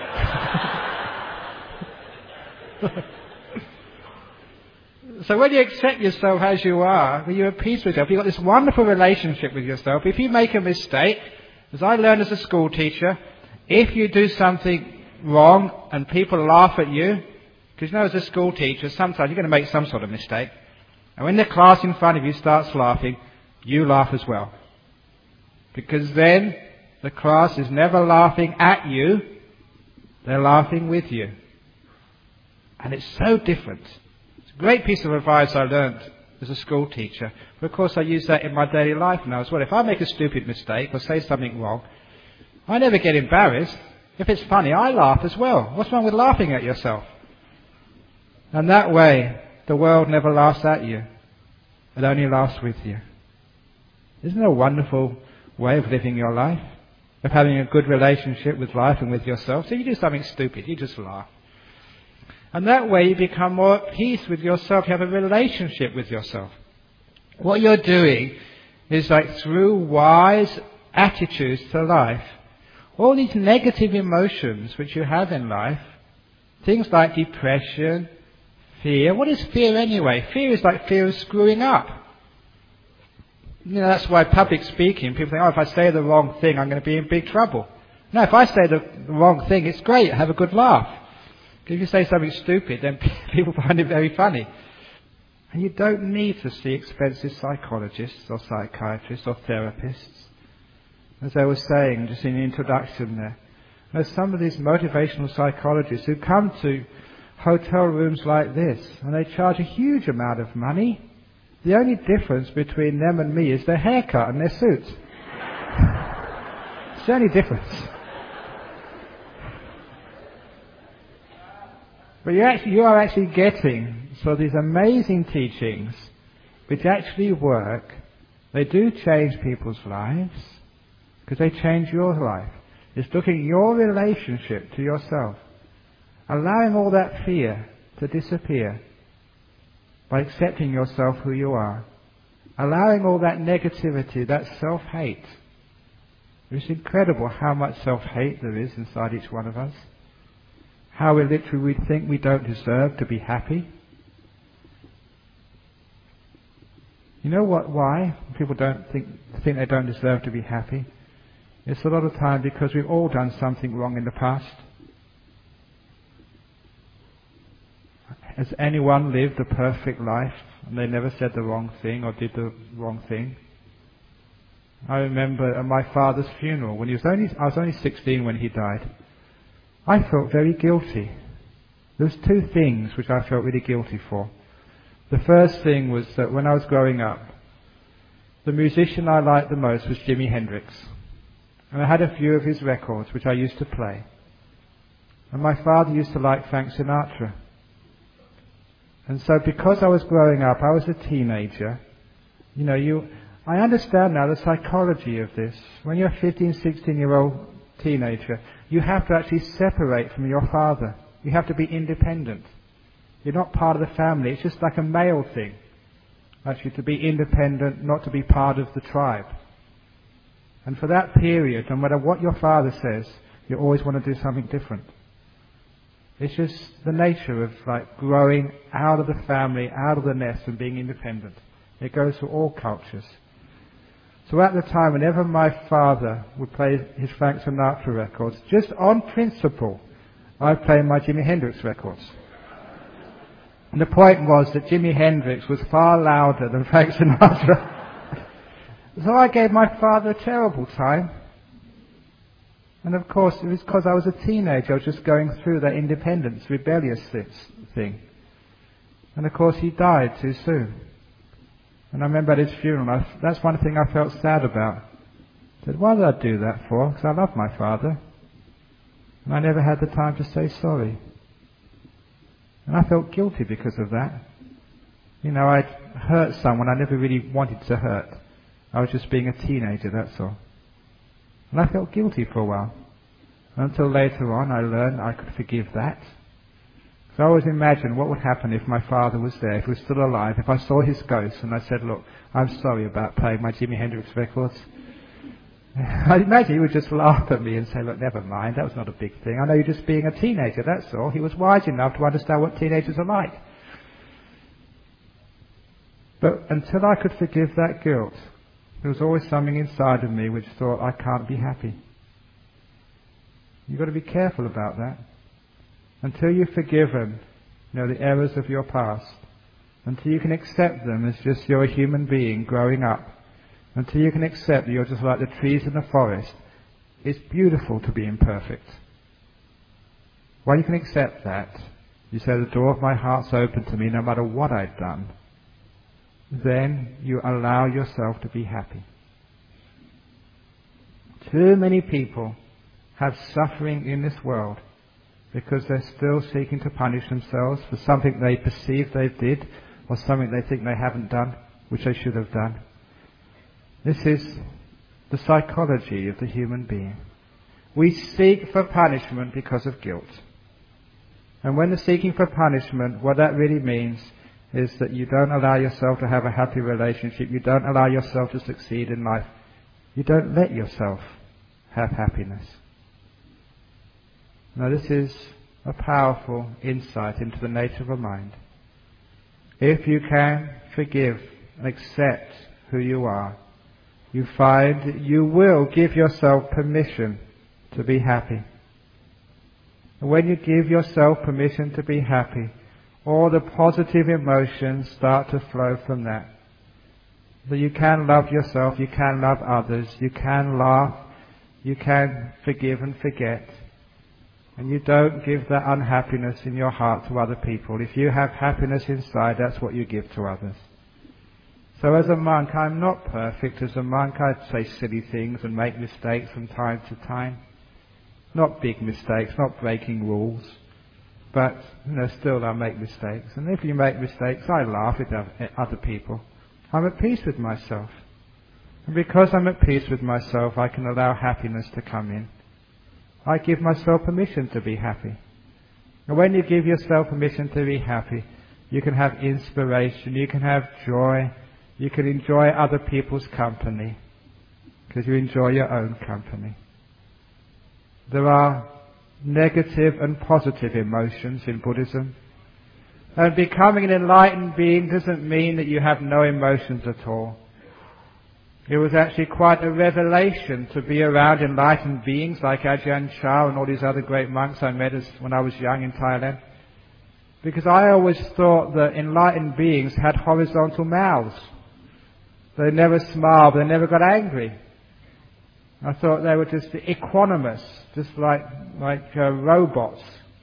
So when you accept yourself as you are, when you're at peace with yourself, you've got this wonderful relationship with yourself. If you make a mistake, as I learned as a school teacher, if you do something wrong and people laugh at you, because you know as a school teacher, sometimes you're going to make some sort of mistake. And when the class in front of you starts laughing, you laugh as well. Because then the class is never laughing at you, they're laughing with you. And it's so different. It's a great piece of advice I learned as a school teacher. But of course I use that in my daily life now as well. If I make a stupid mistake or say something wrong, I never get embarrassed. If it's funny, I laugh as well. What's wrong with laughing at yourself? And that way, the world never laughs at you. It only laughs with you. Isn't it a wonderful way of living your life? Of having a good relationship with life and with yourself? So you do something stupid, you just laugh. And that way you become more at peace with yourself. You have a relationship with yourself. What you're doing is like through wise attitudes to life, all these negative emotions which you have in life, things like depression, fear. What is fear anyway? Fear is like fear of screwing up. You know, that's why public speaking, people think, oh, if I say the wrong thing, I'm going to be in big trouble. No, if I say the wrong thing, it's great. Have a good laugh. If you say something stupid, then people find it very funny. And you don't need to see expensive psychologists or psychiatrists or therapists. As I was saying just in the introduction there, there's some of these motivational psychologists who come to hotel rooms like this and they charge a huge amount of money. The only difference between them and me is their haircut and their suits. It's the only difference. But you actually, you are actually getting so these amazing teachings which actually work. They do change people's lives because they change your life. It's looking at your relationship to yourself, allowing all that fear to disappear by accepting yourself who you are, allowing all that negativity, that self-hate. It's incredible how much self-hate there is inside each one of us. How we literally we think we don't deserve to be happy. You know what? Why people don't think think they don't deserve to be happy? It's a lot of time because we've all done something wrong in the past. Has anyone lived a perfect life and they never said the wrong thing or did the wrong thing? I remember at my father's funeral when he was only I was only sixteen when he died. I felt very guilty. There was two things which I felt really guilty for. The first thing was that when I was growing up, the musician I liked the most was Jimi Hendrix. And I had a few of his records which I used to play. And my father used to like Frank Sinatra. And so because I was growing up, I was a teenager. You know, you, I understand now the psychology of this. When you're a fifteen, sixteen year old teenager, you have to actually separate from your father. You have to be independent. You're not part of the family. It's just like a male thing. Actually, to be independent, not to be part of the tribe. And for that period, no matter what your father says, you always want to do something different. It's just the nature of like growing out of the family, out of the nest and being independent. It goes for all cultures. So at the time, whenever my father would play his Frank Sinatra records, just on principle, I'd play my Jimi Hendrix records. And the point was that Jimi Hendrix was far louder than Frank Sinatra. So I gave my father a terrible time. And of course, it was because I was a teenager. I was just going through that independence, rebellious thing. And of course, he died too soon. And I remember at his funeral, I, that's one thing I felt sad about. I said, why did I do that for? Because I love my father. And I never had the time to say sorry. And I felt guilty because of that. You know, I'd hurt someone I never really wanted to hurt. I was just being a teenager, that's all. And I felt guilty for a while. Until later on I learned I could forgive that. So I always imagined what would happen if my father was there, if he was still alive, if I saw his ghost and I said, look, I'm sorry about playing my Jimi Hendrix records. I imagine he would just laugh at me and say, look, never mind, that was not a big thing. I know you're just being a teenager, that's all. He was wise enough to understand what teenagers are like. But until I could forgive that guilt, there was always something inside of me which thought, I can't be happy. You've got to be careful about that. Until you've forgiven, you know, the errors of your past, until you can accept them as just you're a human being growing up, until you can accept that you're just like the trees in the forest, it's beautiful to be imperfect. When you can accept that, you say the door of my heart's open to me no matter what I've done, then you allow yourself to be happy. Too many people have suffering in this world because they're still seeking to punish themselves for something they perceive they did or something they think they haven't done, which they should have done. This is the psychology of the human being. We seek for punishment because of guilt. And when the seeking for punishment, what that really means is that you don't allow yourself to have a happy relationship. You don't allow yourself to succeed in life. You don't let yourself have happiness. Now this is a powerful insight into the nature of a mind. If you can forgive and accept who you are, you find that you will give yourself permission to be happy. And when you give yourself permission to be happy, all the positive emotions start to flow from that. That you can love yourself, you can love others, you can laugh, you can forgive and forget. And you don't give that unhappiness in your heart to other people. If you have happiness inside, that's what you give to others. So as a monk, I'm not perfect. As a monk, I say silly things and make mistakes from time to time. Not big mistakes, not breaking rules. But, you know, still I make mistakes. And if you make mistakes, I laugh at other people. I'm at peace with myself. And because I'm at peace with myself, I can allow happiness to come in. I give myself permission to be happy. And when you give yourself permission to be happy, you can have inspiration, you can have joy, you can enjoy other people's company, because you enjoy your own company. There are negative and positive emotions in Buddhism. And becoming an enlightened being doesn't mean that you have no emotions at all. It was actually quite a revelation to be around enlightened beings like Ajahn Chah and all these other great monks I met as, when I was young in Thailand. Because I always thought that enlightened beings had horizontal mouths. They never smiled, they never got angry. I thought they were just equanimous, just like, like uh, robots.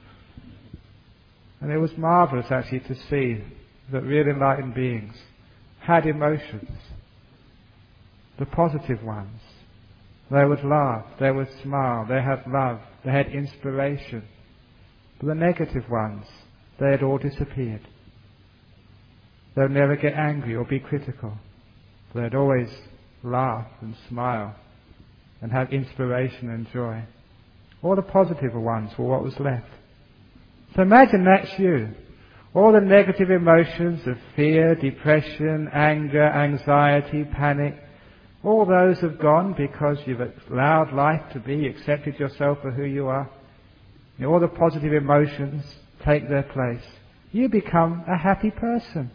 And it was marvelous actually to see that real enlightened beings had emotions. The positive ones. They would laugh, they would smile, they had love, they had inspiration. But the negative ones, they had all disappeared. They would never get angry or be critical. They'd always laugh and smile and have inspiration and joy. All the positive ones were what was left. So imagine that's you. All the negative emotions of fear, depression, anger, anxiety, panic, all those have gone because you've allowed life to be, accepted yourself for who you are. You know, all the positive emotions take their place. You become a happy person.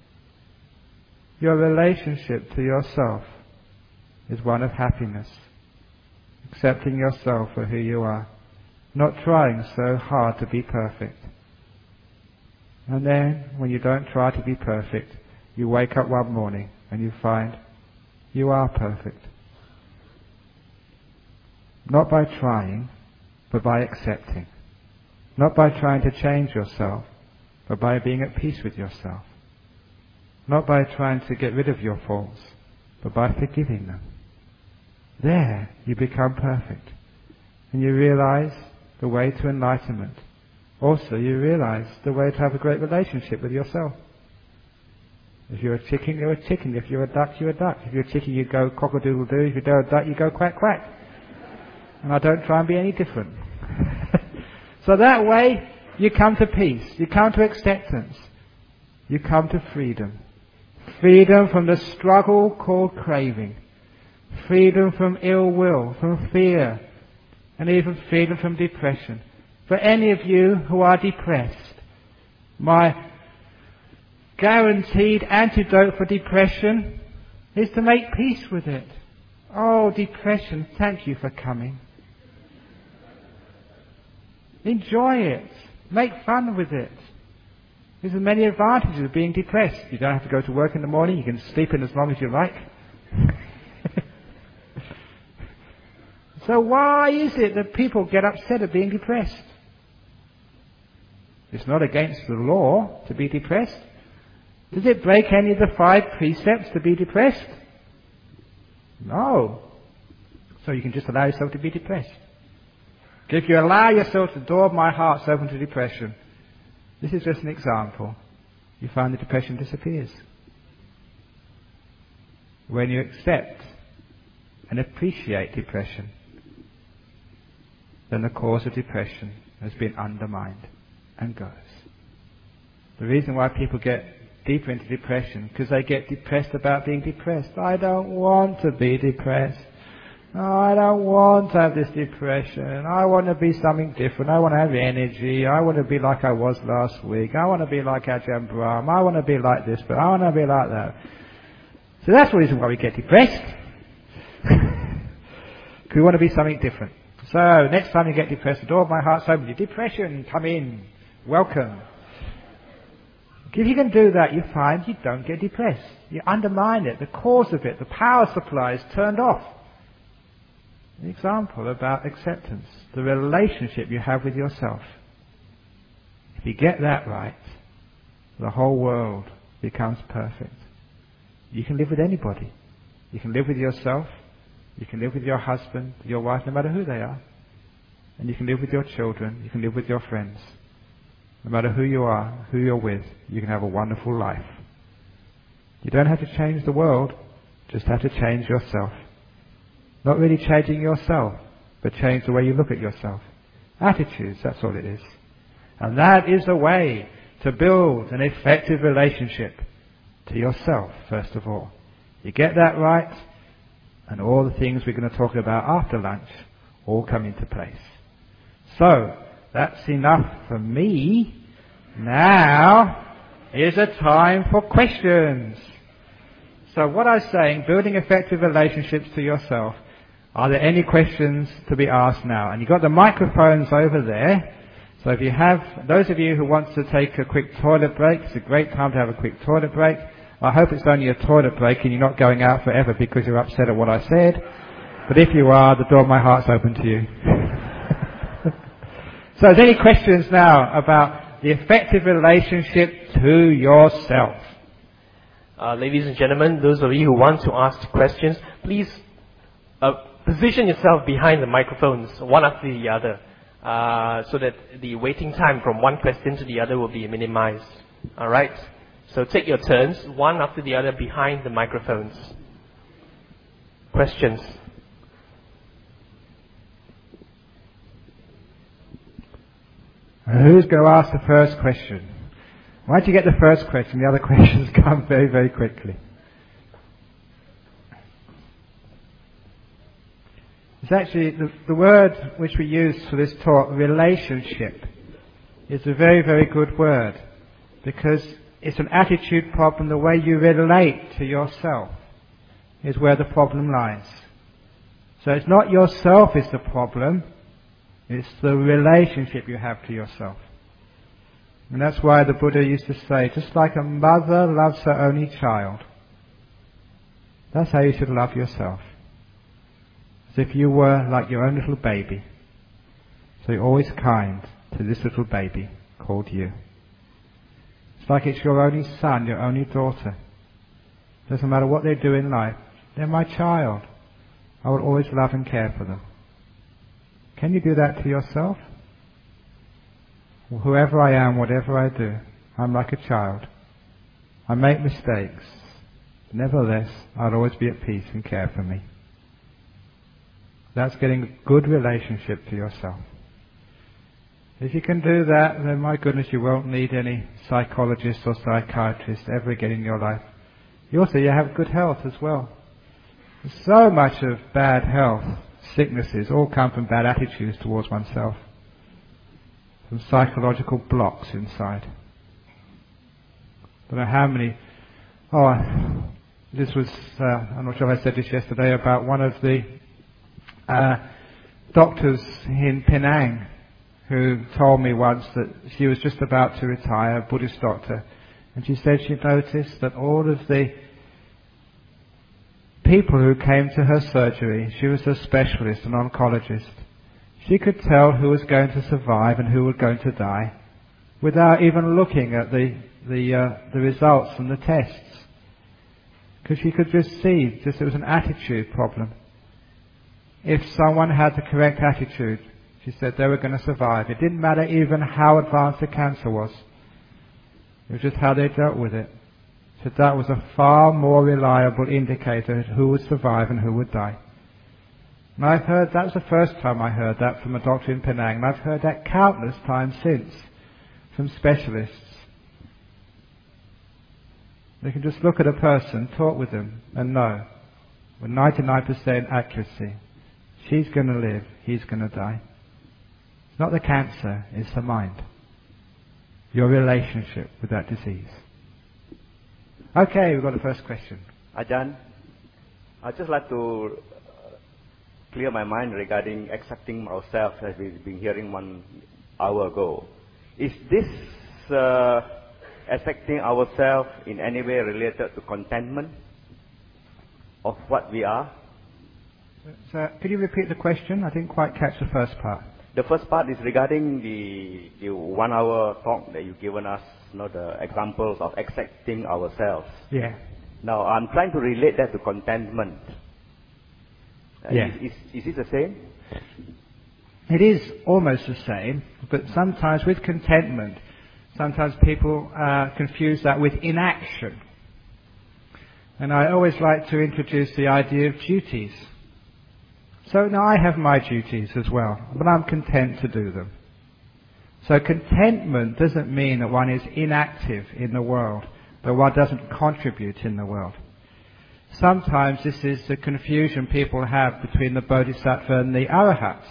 Your relationship to yourself is one of happiness. Accepting yourself for who you are. Not trying so hard to be perfect. And then, when you don't try to be perfect, you wake up one morning and you find you are perfect. Not by trying, but by accepting. Not by trying to change yourself, but by being at peace with yourself. Not by trying to get rid of your faults, but by forgiving them. There, you become perfect. And you realize the way to enlightenment. Also, you realize the way to have a great relationship with yourself. If you're a chicken, you're a chicken. If you're a duck, you're a duck. If you're a chicken, you go cock-a-doodle-doo. If you're a duck, you go quack-quack. And I don't try and be any different. So that way, you come to peace. You come to acceptance. You come to freedom. Freedom from the struggle called craving. freedom from ill will, from fear, and even freedom from depression. For any of you who are depressed, my guaranteed antidote for depression is to make peace with it. Oh, depression, thank you for coming. Enjoy it. Make fun with it. There's many advantages of being depressed. You don't have to go to work in the morning. You can sleep in as long as you like. So why is it that people get upset at being depressed? It's not against the law to be depressed. Does it break any of the five precepts to be depressed? No. So you can just allow yourself to be depressed. If you allow yourself, the door of my heart's open to depression. This is just an example. You find the depression disappears. When you accept and appreciate depression, then the cause of depression has been undermined and goes. The reason why people get deeper into depression, because they get depressed about being depressed. I don't want to be depressed. No, I don't want to have this depression. I want to be something different. I want to have energy. I want to be like I was last week. I want to be like Ajahn Brahm. I want to be like this, but I want to be like that. So that's the reason why we get depressed. Because we want to be something different. So next time you get depressed, the door of my heart's open to you. Depression, come in. Welcome. If you can do that, you find you don't get depressed. You undermine it, the cause of it, the power supply is turned off. An example about acceptance, the relationship you have with yourself. If you get that right, the whole world becomes perfect. You can live with anybody. You can live with yourself. You can live with your husband, your wife, no matter who they are. And you can live with your children. You can live with your friends. No matter who you are, who you're with, you can have a wonderful life. You don't have to change the world, just have to change yourself. Not really changing yourself, but change the way you look at yourself. Attitudes, that's all it is. And that is the way to build an effective relationship to yourself, first of all. You get that right, and all the things we're going to talk about after lunch all come into place. So, that's enough for me. Now is a time for questions. So what I was saying, building effective relationships to yourself. Are there any questions to be asked now? And you've got the microphones over there. So if you have, those of you who want to take a quick toilet break, it's a great time to have a quick toilet break. I hope it's only a toilet break and you're not going out forever because you're upset at what I said. But if you are, the door of my heart's open to you. So is there any questions now about the effective relationship to yourself? Uh, ladies and gentlemen, those of you who want to ask questions, please uh, position yourself behind the microphones, one after the other, uh, so that the waiting time from one question to the other will be minimized. Alright? So take your turns, one after the other behind the microphones. Questions? Who's going to ask the first question? Once you get the first question, the other questions come very, very quickly. It's actually the, the word which we use for this talk, relationship, is a very, very good word because it's an attitude problem. The way you relate to yourself is where the problem lies. So it's not yourself is the problem, it's the relationship you have to yourself. And that's why the Buddha used to say, just like a mother loves her only child, that's how you should love yourself. As if you were like your own little baby. So you're always kind to this little baby called you. It's like it's your only son, your only daughter. Doesn't matter what they do in life, they're my child. I will always love and care for them. Can you do that to yourself? Well, whoever I am, whatever I do, I'm like a child. I make mistakes. Nevertheless, I'll always be at peace and care for me. That's getting a good relationship to yourself. If you can do that, then my goodness, you won't need any psychologists or psychiatrists ever again in your life. You also you have good health as well. So much of bad health, sicknesses, all come from bad attitudes towards oneself, from psychological blocks inside. I don't know how many. Oh, this was, uh, I'm not sure if I said this yesterday, about one of the uh, doctors in Penang who told me once that she was just about to retire, a Buddhist doctor, and she said she noticed that all of the people who came to her surgery, she was a specialist, an oncologist, she could tell who was going to survive and who was going to die without even looking at the the uh, the results and the tests. Because she could just see, just it was an attitude problem. If someone had the correct attitude, she said they were going to survive. It didn't matter even how advanced the cancer was. It was just how they dealt with it. So that was a far more reliable indicator of who would survive and who would die. And I've heard, that was the first time I heard that from a doctor in Penang, and I've heard that countless times since from specialists. They can just look at a person, talk with them, and know, with ninety-nine percent accuracy, she's going to live, he's going to die. It's not the cancer, it's the mind. Your relationship with that disease. Okay, we've got the first question. Ajahn, I'd just like to clear my mind regarding accepting ourselves, as we've been hearing one hour ago. Is this uh, accepting ourselves in any way related to contentment of what we are? So, could you repeat the question? I didn't quite catch the first part. The first part is regarding the, the one-hour talk that you've given us, you know, the examples of accepting ourselves. Yeah. Now, I'm trying to relate that to contentment. Uh, yeah. Is, is, is it the same? It is almost the same, but sometimes with contentment, sometimes people uh, confuse that with inaction. And I always like to introduce the idea of duties. So now I have my duties as well, but I'm content to do them. So contentment doesn't mean that one is inactive in the world, that one doesn't contribute in the world. Sometimes this is the confusion people have between the Bodhisattva and the Arahat.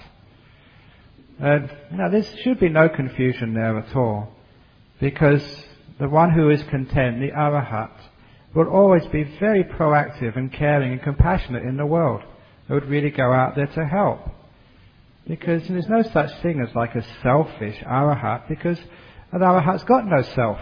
And now there should be no confusion there at all, because the one who is content, the Arahat, will always be very proactive and caring and compassionate in the world. They would really go out there to help. Because there's no such thing as like a selfish Arahat, because an Arahat's got no self.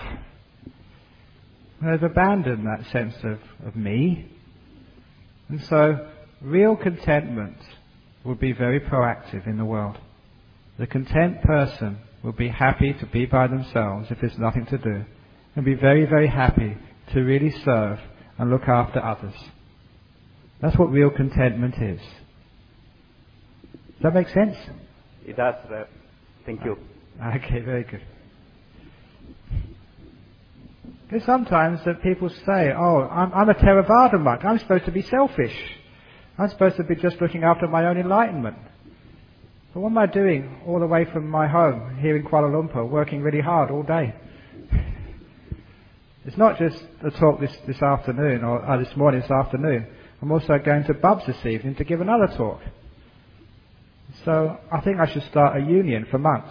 They've abandoned that sense of, of me. And so real contentment will be very proactive in the world. The content person will be happy to be by themselves if there's nothing to do, and be very, very happy to really serve and look after others. That's what real contentment is. Does that make sense? It does. Uh, thank you. Okay, very good. Because sometimes that people say, oh, I'm, I'm a Theravada monk, I'm supposed to be selfish. I'm supposed to be just looking after my own enlightenment. But what am I doing all the way from my home here in Kuala Lumpur, working really hard all day? It's not just a talk this, this afternoon, or uh, this morning, this afternoon. I'm also going to Bubs this evening to give another talk. So I think I should start a union for monks.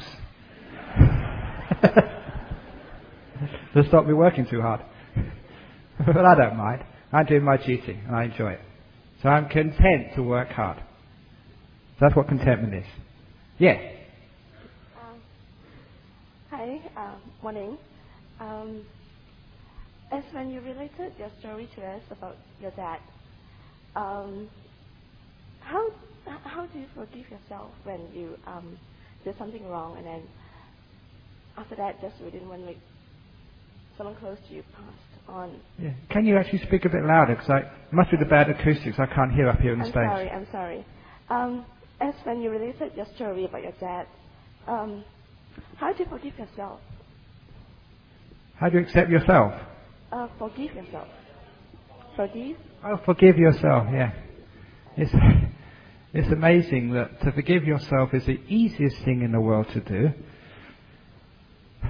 To stop me working too hard. But I don't mind. I'm doing my duty and I enjoy it. So I'm content to work hard. That's what contentment is. Yes. Um, hi, uh, morning. Um, as when you related your story to us about your dad, um, how how do you forgive yourself when you um, did something wrong and then after that, just within one week, someone close to you passed on? Yeah. Can you actually speak a bit louder? Because it must be the bad acoustics. I can't hear up here in the I'm stage. sorry. I'm sorry. Um, as when you related your story about your dad, um, how do you forgive yourself? How do you accept yourself? Uh, forgive yourself. Forgive? Oh, forgive yourself, yeah. It's, it's amazing that to forgive yourself is the easiest thing in the world to do.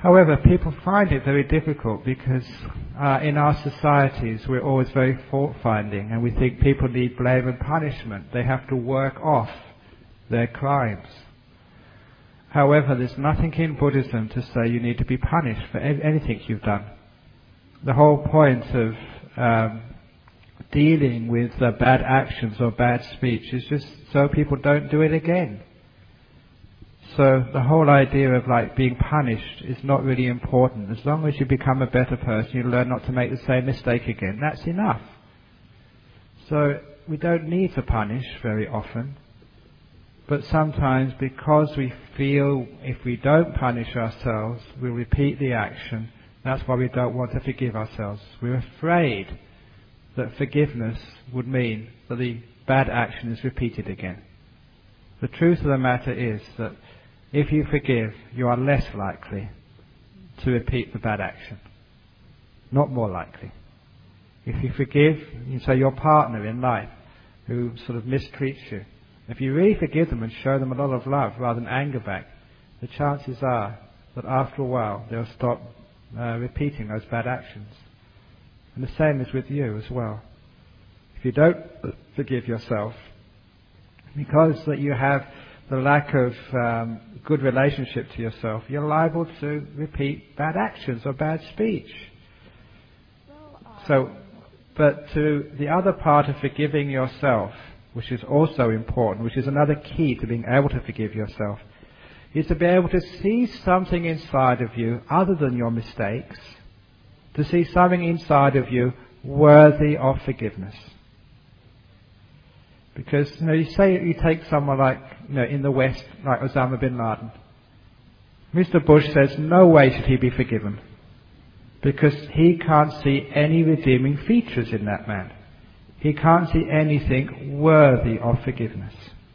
However, people find it very difficult because uh, in our societies we're always very fault-finding, and we think people need blame and punishment. They have to work off their crimes. However, there's nothing in Buddhism to say you need to be punished for anything you've done. The whole point of um, dealing with uh, bad actions or bad speech is just so people don't do it again. So the whole idea of like being punished is not really important. As long as you become a better person, you learn not to make the same mistake again. That's enough. So we don't need to punish very often. But sometimes because we feel if we don't punish ourselves, we'll repeat the action. That's why we don't want to forgive ourselves. We're afraid that forgiveness would mean that the bad action is repeated again. The truth of the matter is that if you forgive, you are less likely to repeat the bad action. Not more likely. If you forgive, you say your partner in life who sort of mistreats you, if you really forgive them and show them a lot of love rather than anger back, the chances are that after a while they'll stop uh, repeating those bad actions. And the same is with you as well. If you don't forgive yourself, because that you have the lack of um, good relationship to yourself, you're liable to repeat bad actions or bad speech. So, but to the other part of forgiving yourself, which is also important, which is another key to being able to forgive yourself, is to be able to see something inside of you other than your mistakes, to see something inside of you worthy of forgiveness. Because, you know, you say you take someone like, you know, in the West, like Osama bin Laden. Mister Bush says no way should he be forgiven, because he can't see any redeeming features in that man. He can't see anything worthy of forgiveness.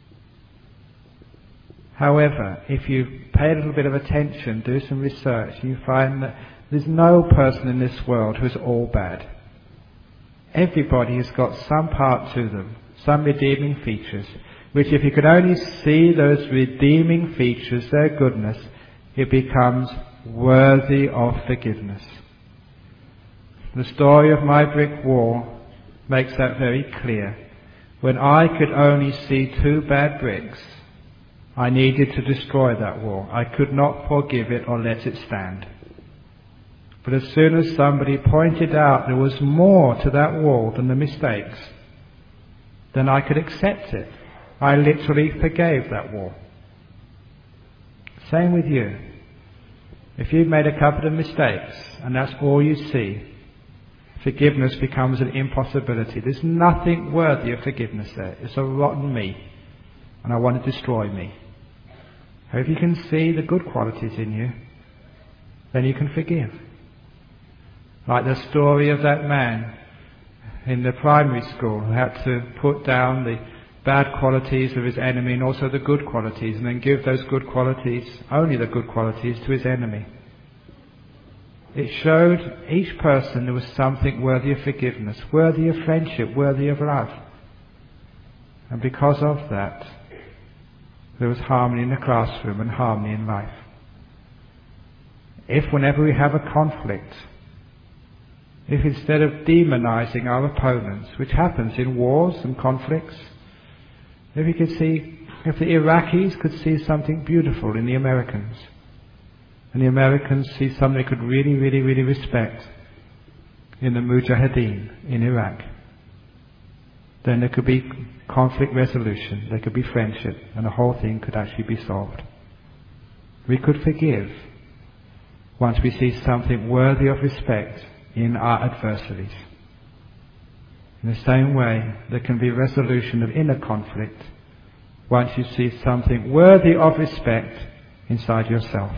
However, if you pay a little bit of attention, do some research, you find that there's no person in this world who's all bad. Everybody has got some part to them, some redeeming features, which if you could only see those redeeming features, their goodness, it becomes worthy of forgiveness. The story of my brick wall makes that very clear. When I could only see two bad bricks, I needed to destroy that wall. I could not forgive it or let it stand. But as soon as somebody pointed out there was more to that wall than the mistakes, then I could accept it. I literally forgave that wall. Same with you. If you've made a couple of mistakes and that's all you see, forgiveness becomes an impossibility. There's nothing worthy of forgiveness there. It's a rotten me, and I want to destroy me. If you can see the good qualities in you, then you can forgive. Like the story of that man in the primary school who had to put down the bad qualities of his enemy and also the good qualities, and then give those good qualities, only the good qualities, to his enemy. It showed each person there was something worthy of forgiveness, worthy of friendship, worthy of love. And because of that, there was harmony in the classroom and harmony in life. If whenever we have a conflict, if instead of demonizing our opponents, which happens in wars and conflicts, if we could see, if the Iraqis could see something beautiful in the Americans, and the Americans see something they could really, really, really respect in the Mujahideen in Iraq, then there could be conflict resolution, there could be friendship, and the whole thing could actually be solved. We could forgive once we see something worthy of respect in our adversaries. In the same way, there can be resolution of inner conflict once you see something worthy of respect inside yourself.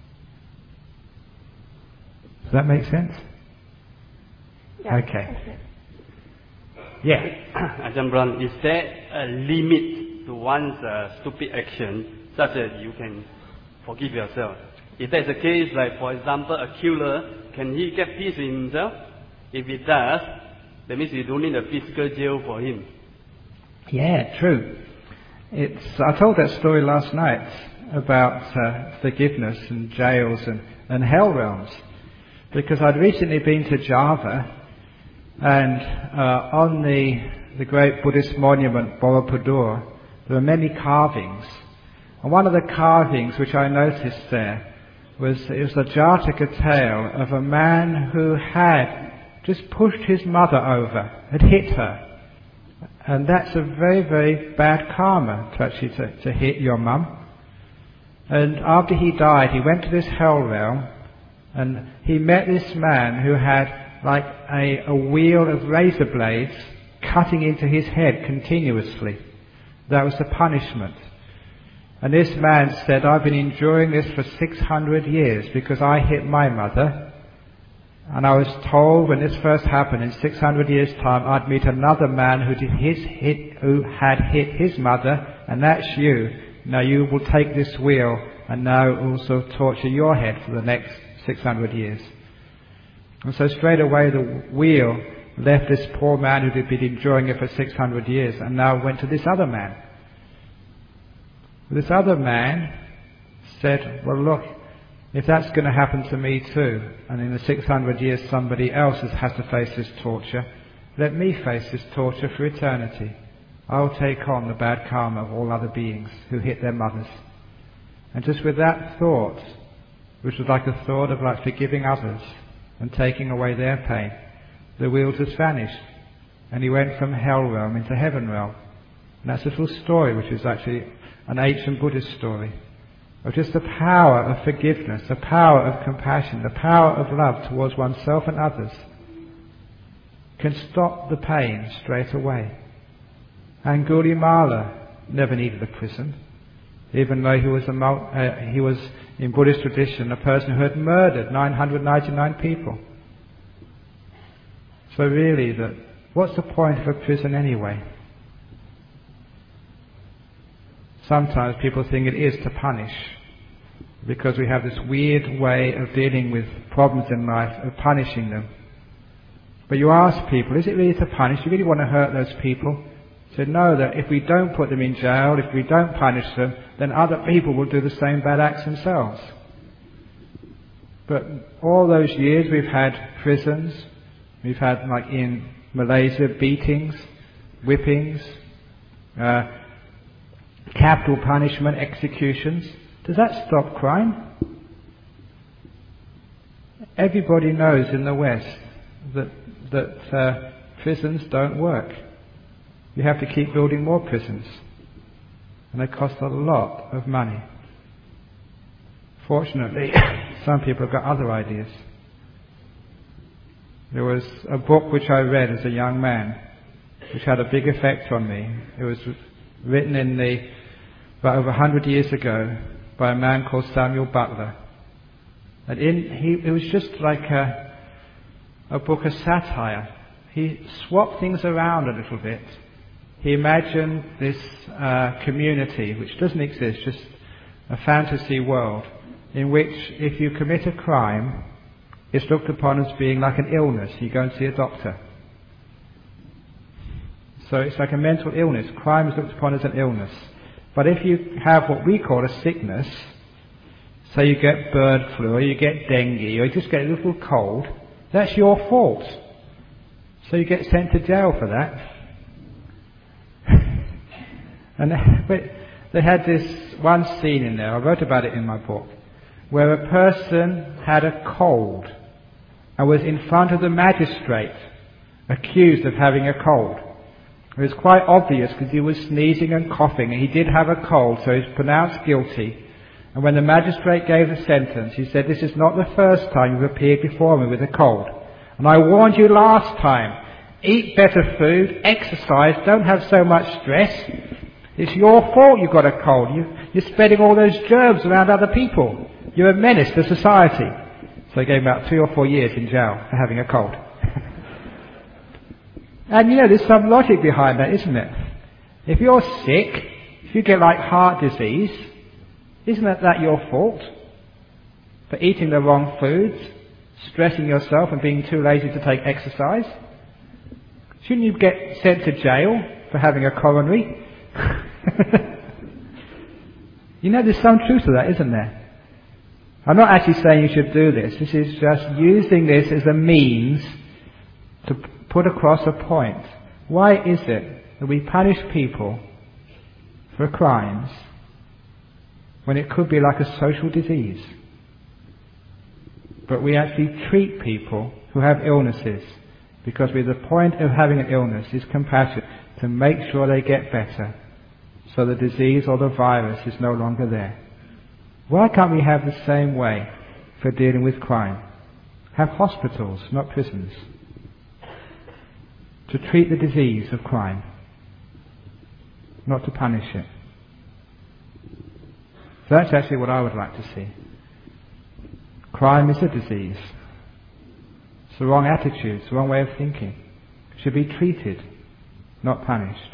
Does that make sense? Yeah. Okay. Yeah. Ajahn Brahm, is there a limit to one's uh, stupid action such that you can forgive yourself? If that's the case, like for example, a killer, can he get peace in himself? If he does, that means you don't need a physical jail for him. Yeah, true. It's. I told that story last night. about uh, forgiveness and jails and, and hell realms, because I'd recently been to Java, and uh, on the the great Buddhist monument Borobudur, there were many carvings, and one of the carvings which I noticed there was it was the Jataka tale of a man who had just pushed his mother over, had hit her. And that's a very, very bad karma to actually to, to hit your mum. And after he died, he went to this hell realm, and he met this man who had like a, a wheel of razor blades cutting into his head continuously. That was the punishment. And this man said, I've been enduring this for six hundred years because I hit my mother. And I was told when this first happened, in six hundred years' time, I'd meet another man who did his hit, who had hit his mother, and that's you. Now you will take this wheel and now also torture your head for the next six hundred years. And so straight away the wheel left this poor man who had been enjoying it for six hundred years and now went to this other man. This other man said, well look, if that's going to happen to me too, and in the six hundred years somebody else has to face this torture, let me face this torture for eternity. I will take on the bad karma of all other beings who hit their mothers. And just with that thought, which was like a thought of like forgiving others and taking away their pain, the wheel just vanished. And he went from hell realm into heaven realm. And that's a little story which is actually an ancient Buddhist story. Of just the power of forgiveness, the power of compassion, the power of love towards oneself and others can stop the pain straight away. Angulimala never needed a prison, even though he was, a, uh, he was in Buddhist tradition a person who had murdered nine hundred ninety-nine people. So really, that what's the point of a prison anyway? Sometimes people think it is to punish, because we have this weird way of dealing with problems in life, of punishing them. But you ask people, is it really to punish? Do you really want to hurt those people? So know that if we don't put them in jail, if we don't punish them, then other people will do the same bad acts themselves. But all those years we've had prisons, we've had, like in Malaysia, beatings, whippings, uh, capital punishment, executions. Does that stop crime? Everybody knows in the West that that uh, prisons don't work. You have to keep building more prisons, and they cost a lot of money. Fortunately, some people have got other ideas. There was a book which I read as a young man, which had a big effect on me. It was written in the about over a hundred years ago by a man called Samuel Butler. And in he it was just like a a book of satire. He swapped things around a little bit. He imagined this uh, community which doesn't exist, just a fantasy world in which if you commit a crime, it's looked upon as being like an illness. You go and see a doctor. So it's like a mental illness. Crime is looked upon as an illness. But if you have what we call a sickness, so you get bird flu, or you get dengue, or you just get a little cold, that's your fault. So you get sent to jail for that. And but they had this one scene in there, I wrote about it in my book, where a person had a cold and was in front of the magistrate accused of having a cold. It was quite obvious because he was sneezing and coughing, and he did have a cold, so he was pronounced guilty. And when the magistrate gave the sentence, he said, "This is not the first time you've appeared before me with a cold. And I warned you last time, eat better food, exercise, don't have so much stress. It's your fault you've got a cold. You, you're spreading all those germs around other people. You're a menace to society." So he gave him about three or four years in jail for having a cold. And you know, there's some logic behind that, isn't it? If you're sick, if you get like heart disease, isn't that, that your fault? For eating the wrong foods, stressing yourself and being too lazy to take exercise? Shouldn't you get sent to jail for having a coronary? You know, there's some truth to that, isn't there? I'm not actually saying you should do this. This is just using this as a means to put across a point. Why is it that we punish people for crimes when it could be like a social disease? But we actually treat people who have illnesses because with the point of having an illness is compassion, to make sure they get better so the disease or the virus is no longer there. Why can't we have the same way for dealing with crime? Have hospitals, not prisons, to treat the disease of crime, not to punish it. So that's actually what I would like to see. Crime is a disease. It's the wrong attitude, it's the wrong way of thinking. It should be treated, not punished.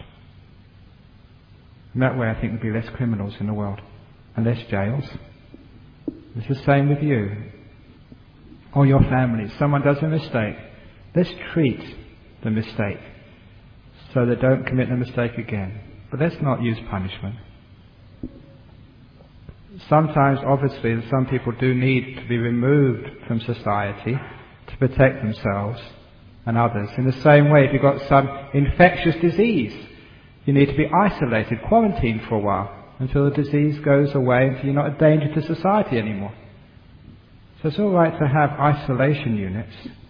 In that way I think there'll be less criminals in the world and less jails. It's the same with you or your family. Someone does a mistake. Let's treat the mistake so they don't commit the mistake again. But let's not use punishment. Sometimes, obviously, some people do need to be removed from society to protect themselves and others. In the same way, if you've got some infectious disease, you need to be isolated, quarantined for a while, until the disease goes away, until you're not a danger to society anymore. So it's all right to have isolation units,